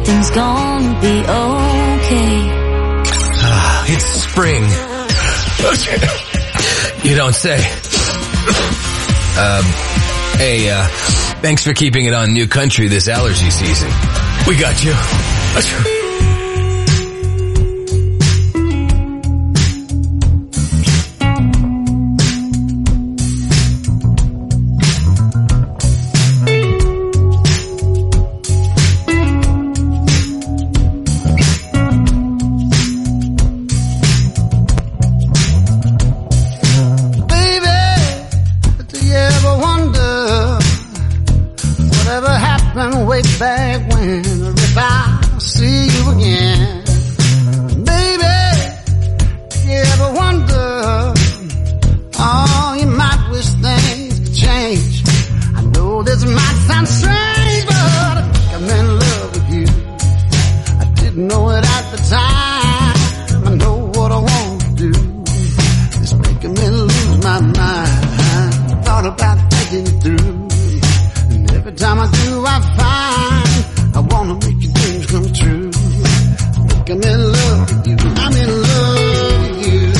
everything's gonna be okay. Ah, it's spring. You don't say. Um, hey, uh, thanks for keeping it on New Country this allergy season. We got you. Back when, if I see you again, baby, you ever wonder, oh, you might wish things could change. I know this might sound strange, but I think I'm in love with you. I didn't know it at the time. I know what I want to do. It's making me lose my mind. I thought about thinking it through, and every time I do, I find I wanna make your dreams come true. I think I'm in love with you. I'm in love with you.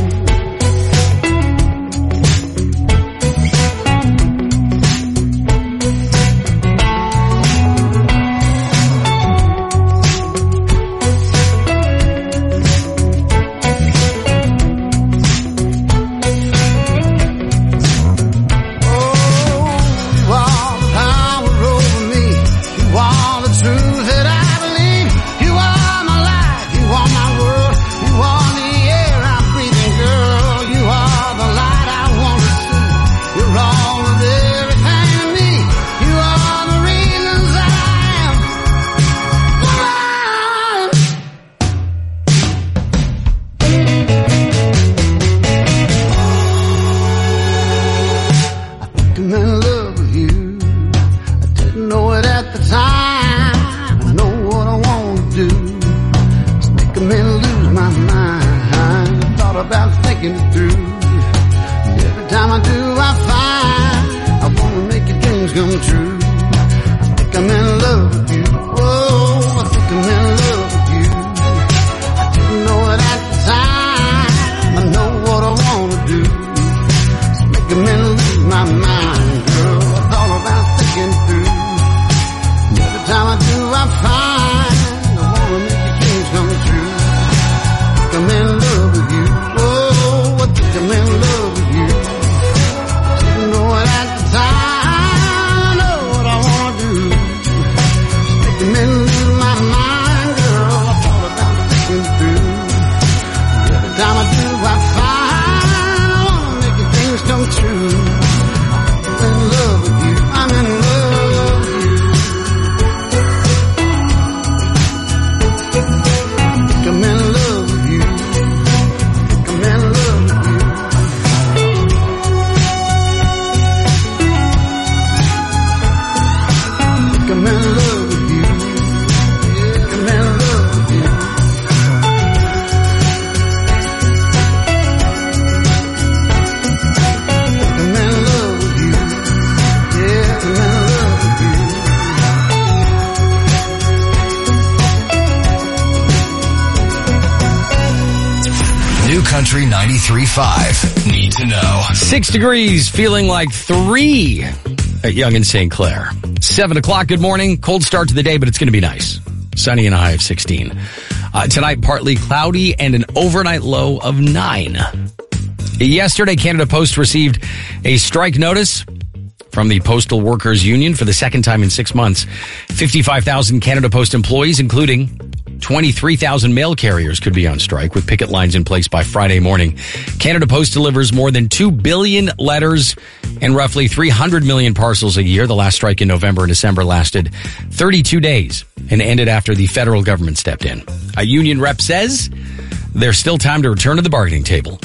Country ninety-three point five. Need to know. Six degrees, feeling like three at Yonge and Saint Clair. Seven o'clock, good morning. Cold start to the day, but it's going to be nice. Sunny and a high of sixteen. Uh, tonight, partly cloudy and an overnight low of nine. Yesterday, Canada Post received a strike notice from the Postal Workers Union for the second time in six months. fifty-five thousand Canada Post employees, including twenty-three thousand mail carriers, could be on strike with picket lines in place by Friday morning. Canada Post delivers more than two billion letters and roughly three hundred million parcels a year. The last strike in November and December lasted thirty-two days and ended after the federal government stepped in. A union rep says there's still time to return to the bargaining table.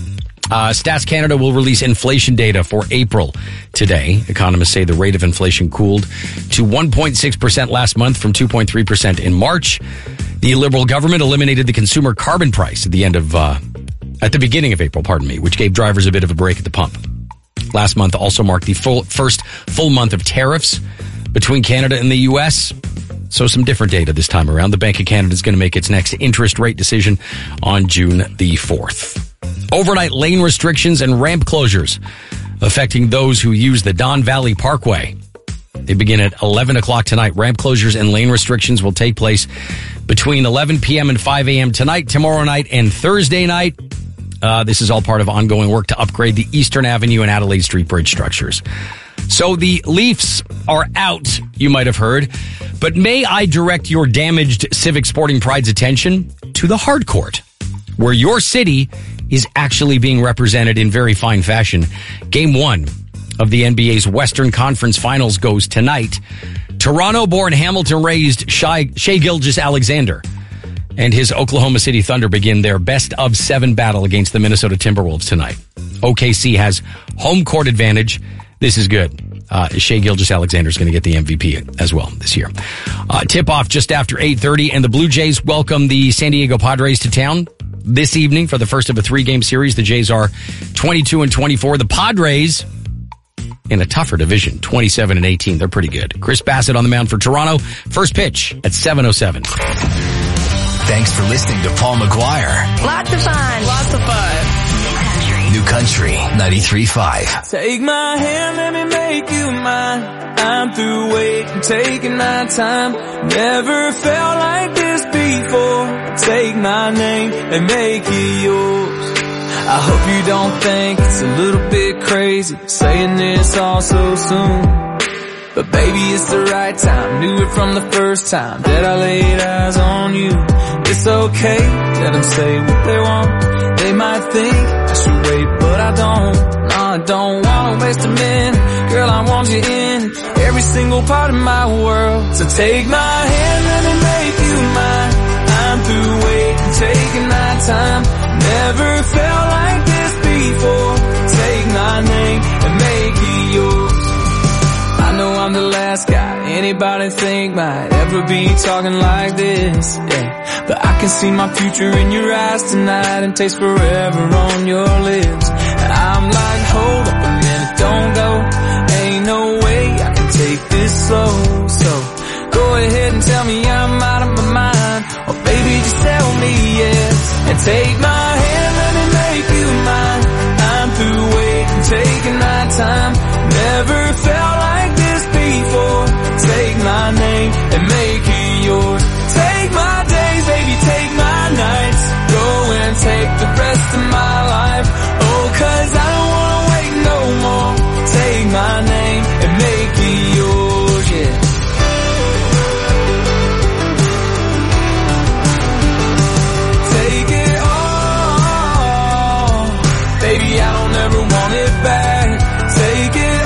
Uh, Stats Canada will release inflation data for April today. Economists say the rate of inflation cooled to one point six percent last month from two point three percent in March. The Liberal government eliminated the consumer carbon price at the end of, uh, at the beginning of April, pardon me, which gave drivers a bit of a break at the pump. Last month also marked the full, first full month of tariffs between Canada and the U S So some different data this time around. The Bank of Canada is going to make its next interest rate decision on June the fourth. Overnight lane restrictions and ramp closures affecting those who use the Don Valley Parkway. They begin at eleven o'clock tonight. Ramp closures and lane restrictions will take place between eleven p.m. and five a.m. tonight, tomorrow night, and Thursday night. Uh, this is all part of ongoing work to upgrade the Eastern Avenue and Adelaide Street bridge structures. So the Leafs are out, you might have heard, but may I direct your damaged Civic Sporting Pride's attention to the hard court, where your city is actually being represented in very fine fashion. Game one of the N B A's Western Conference Finals goes tonight. Toronto-born Hamilton-raised Shai, Shai Gilgeous-Alexander and his Oklahoma City Thunder begin their best-of-seven battle against the Minnesota Timberwolves tonight. O K C has home court advantage. This is good. Uh, Shai Gilgeous-Alexander is going to get the M V P as well this year. Uh, tip-off just after eight thirty, and the Blue Jays welcome the San Diego Padres to town this evening for the first of a three-game series. The Jays are twenty-two and twenty-four. The Padres, in a tougher division, twenty-seven and eighteen. They're pretty good. Chris Bassett on the mound for Toronto. First pitch at seven oh seven. Thanks for listening to Paul McGuire. Lots of fun. Lots of fun. New Country ninety-three point five. Take my hand, let me make you mine. I'm through waiting, taking my time. Never felt like this before. Take my name and make it yours. I hope you don't think it's a little bit crazy saying this all so soon. But baby, it's the right time. Knew it from the first time that I laid eyes on you. It's okay, let them say what they want. They might think I should wait, but I don't. No, I don't wanna waste a minute. Girl, I want you in every single part of my world. So take my hand, let me make you mine. I'm through waiting, taking my time. Never felt like this before. Take my name and make it yours. I know I'm the last guy anybody think might ever be talking like this, yeah. But I can see my future in your eyes tonight and taste forever on your lips. And I'm like, hold up a minute, don't go. Ain't no way I can take this slow. So go ahead and tell me I'm out of my mind, or baby just tell me yes. And take my hand, let me make you mine. I'm through waiting, taking my time. Never felt like this before. Take my name and make it yours. Take my days, baby, take my nights. Go and take the rest of my life. Oh, cause I don't wanna wait no more. Take my name and make it yours, yeah. Take it all. Baby, I don't ever want it back. Take it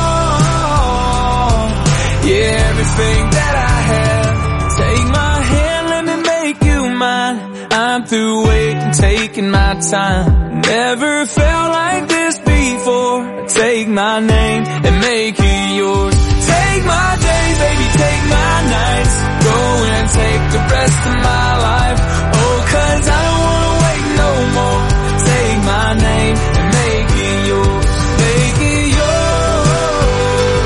all. Yeah, everything that I have. Take my hand, let me make you mine. I'm through waiting, taking my time. Never felt like this before. Take my name and make it yours. Take my days, baby, take my nights. Go and take the rest of my life. Oh, cause I don't wanna wait no more. Take my name and make it yours. Make it yours.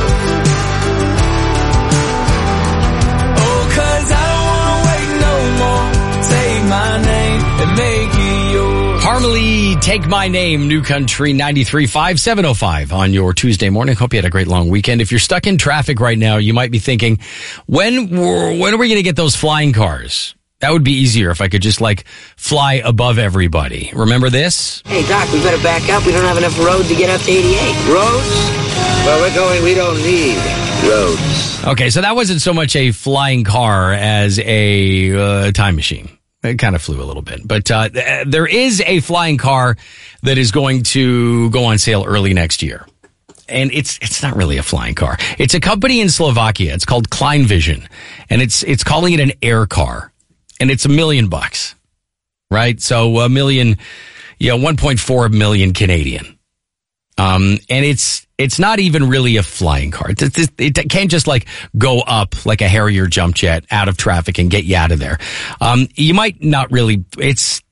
Oh, cause I don't wanna wait no more. Take my name and make it yours. Harmony, Take My Name, New Country ninety-three point five, seven oh five on your Tuesday morning. Hope you had a great long weekend. If you're stuck in traffic right now, you might be thinking, when, when are we going to get those flying cars? That would be easier if I could just, like, fly above everybody. Remember this? Hey, Doc, we better back up. We don't have enough road to get up to eighty-eight. Roads? Well, we're going, we don't need roads. Okay, so that wasn't so much a flying car as a uh, time machine. It kind of flew a little bit. But uh, there is a flying car that is going to go on sale early next year. And it's it's not really a flying car. It's a company in Slovakia. It's called Klein Vision. And it's it's calling it an air car. And it's a million bucks. Right? So a million, yeah, one point four million Canadian. Um, and it's it's not even really a flying car. It, it, it can't just like go up like a Harrier jump jet out of traffic and get you out of there. Um, you might not really, it's,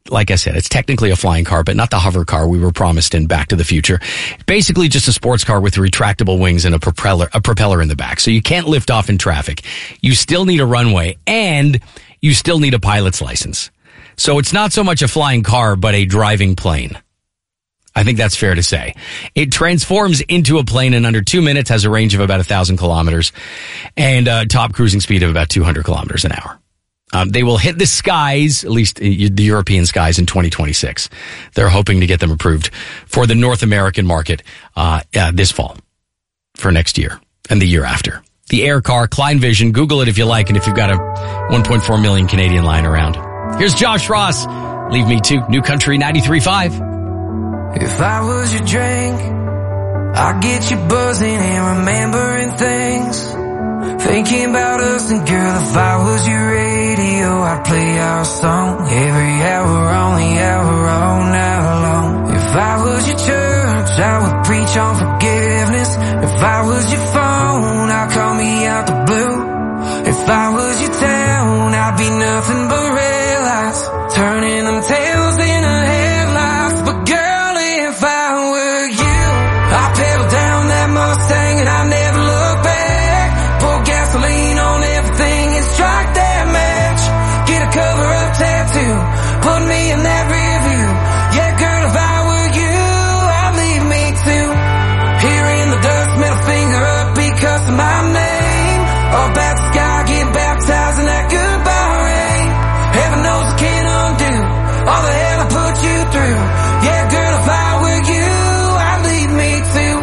like I said, it's technically a flying car, but not the hover car we were promised in Back to the Future. Basically just a sports car with retractable wings and a propeller, a propeller in the back. So you can't lift off in traffic. You still need a runway and you still need a pilot's license. So it's not so much a flying car, but a driving plane. I think that's fair to say. It transforms into a plane in under two minutes, has a range of about a thousand kilometers and a top cruising speed of about two hundred kilometers an hour. Um, they will hit the skies, at least the European skies, in twenty twenty-six. They're hoping to get them approved for the North American market uh, uh this fall, for next year and the year after. The Air Car, Klein Vision. Google it if you like, and if you've got a one point four million Canadian lying around. Here's Josh Ross. Leave Me Too. New Country ninety-three point five. If I was your drink, I'd get you buzzing and remembering things. Thinking about us, and girl, if I was your radio, I'd play our song every hour on the hour all night long. If I was your church, I would preach on forgiveness. If I was your phone, I'd call me out the blue. If I was your town, I'd be nothing but red lights, turning them tails into headlights. But girl, if I were you, I'd pedal down that Mustang and I'd never look back. Pour gasoline on everything and strike that match. Get a cover-up tattoo, put me in that rear view. Yeah, girl, if I were you, I'd leave me too. Here in the dust, middle finger up because of my name. Up at the sky, get baptized in that goodbye rain. Heaven knows I can't undo all the hell I put you through. Yeah, girl, if I were you, I'd leave me too.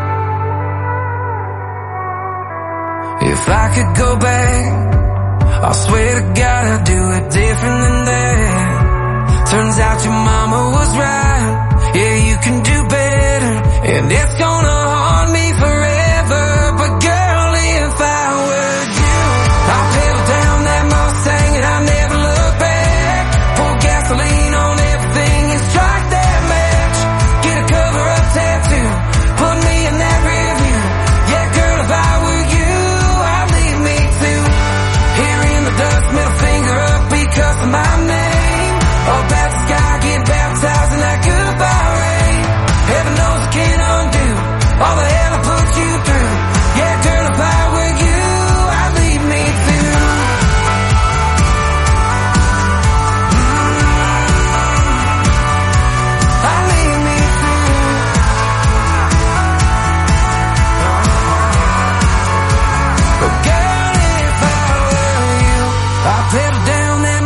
If I could go back, I swear to God I'd do it different than that. Turns out your mama was right. Yeah, you can do better, and it's gonna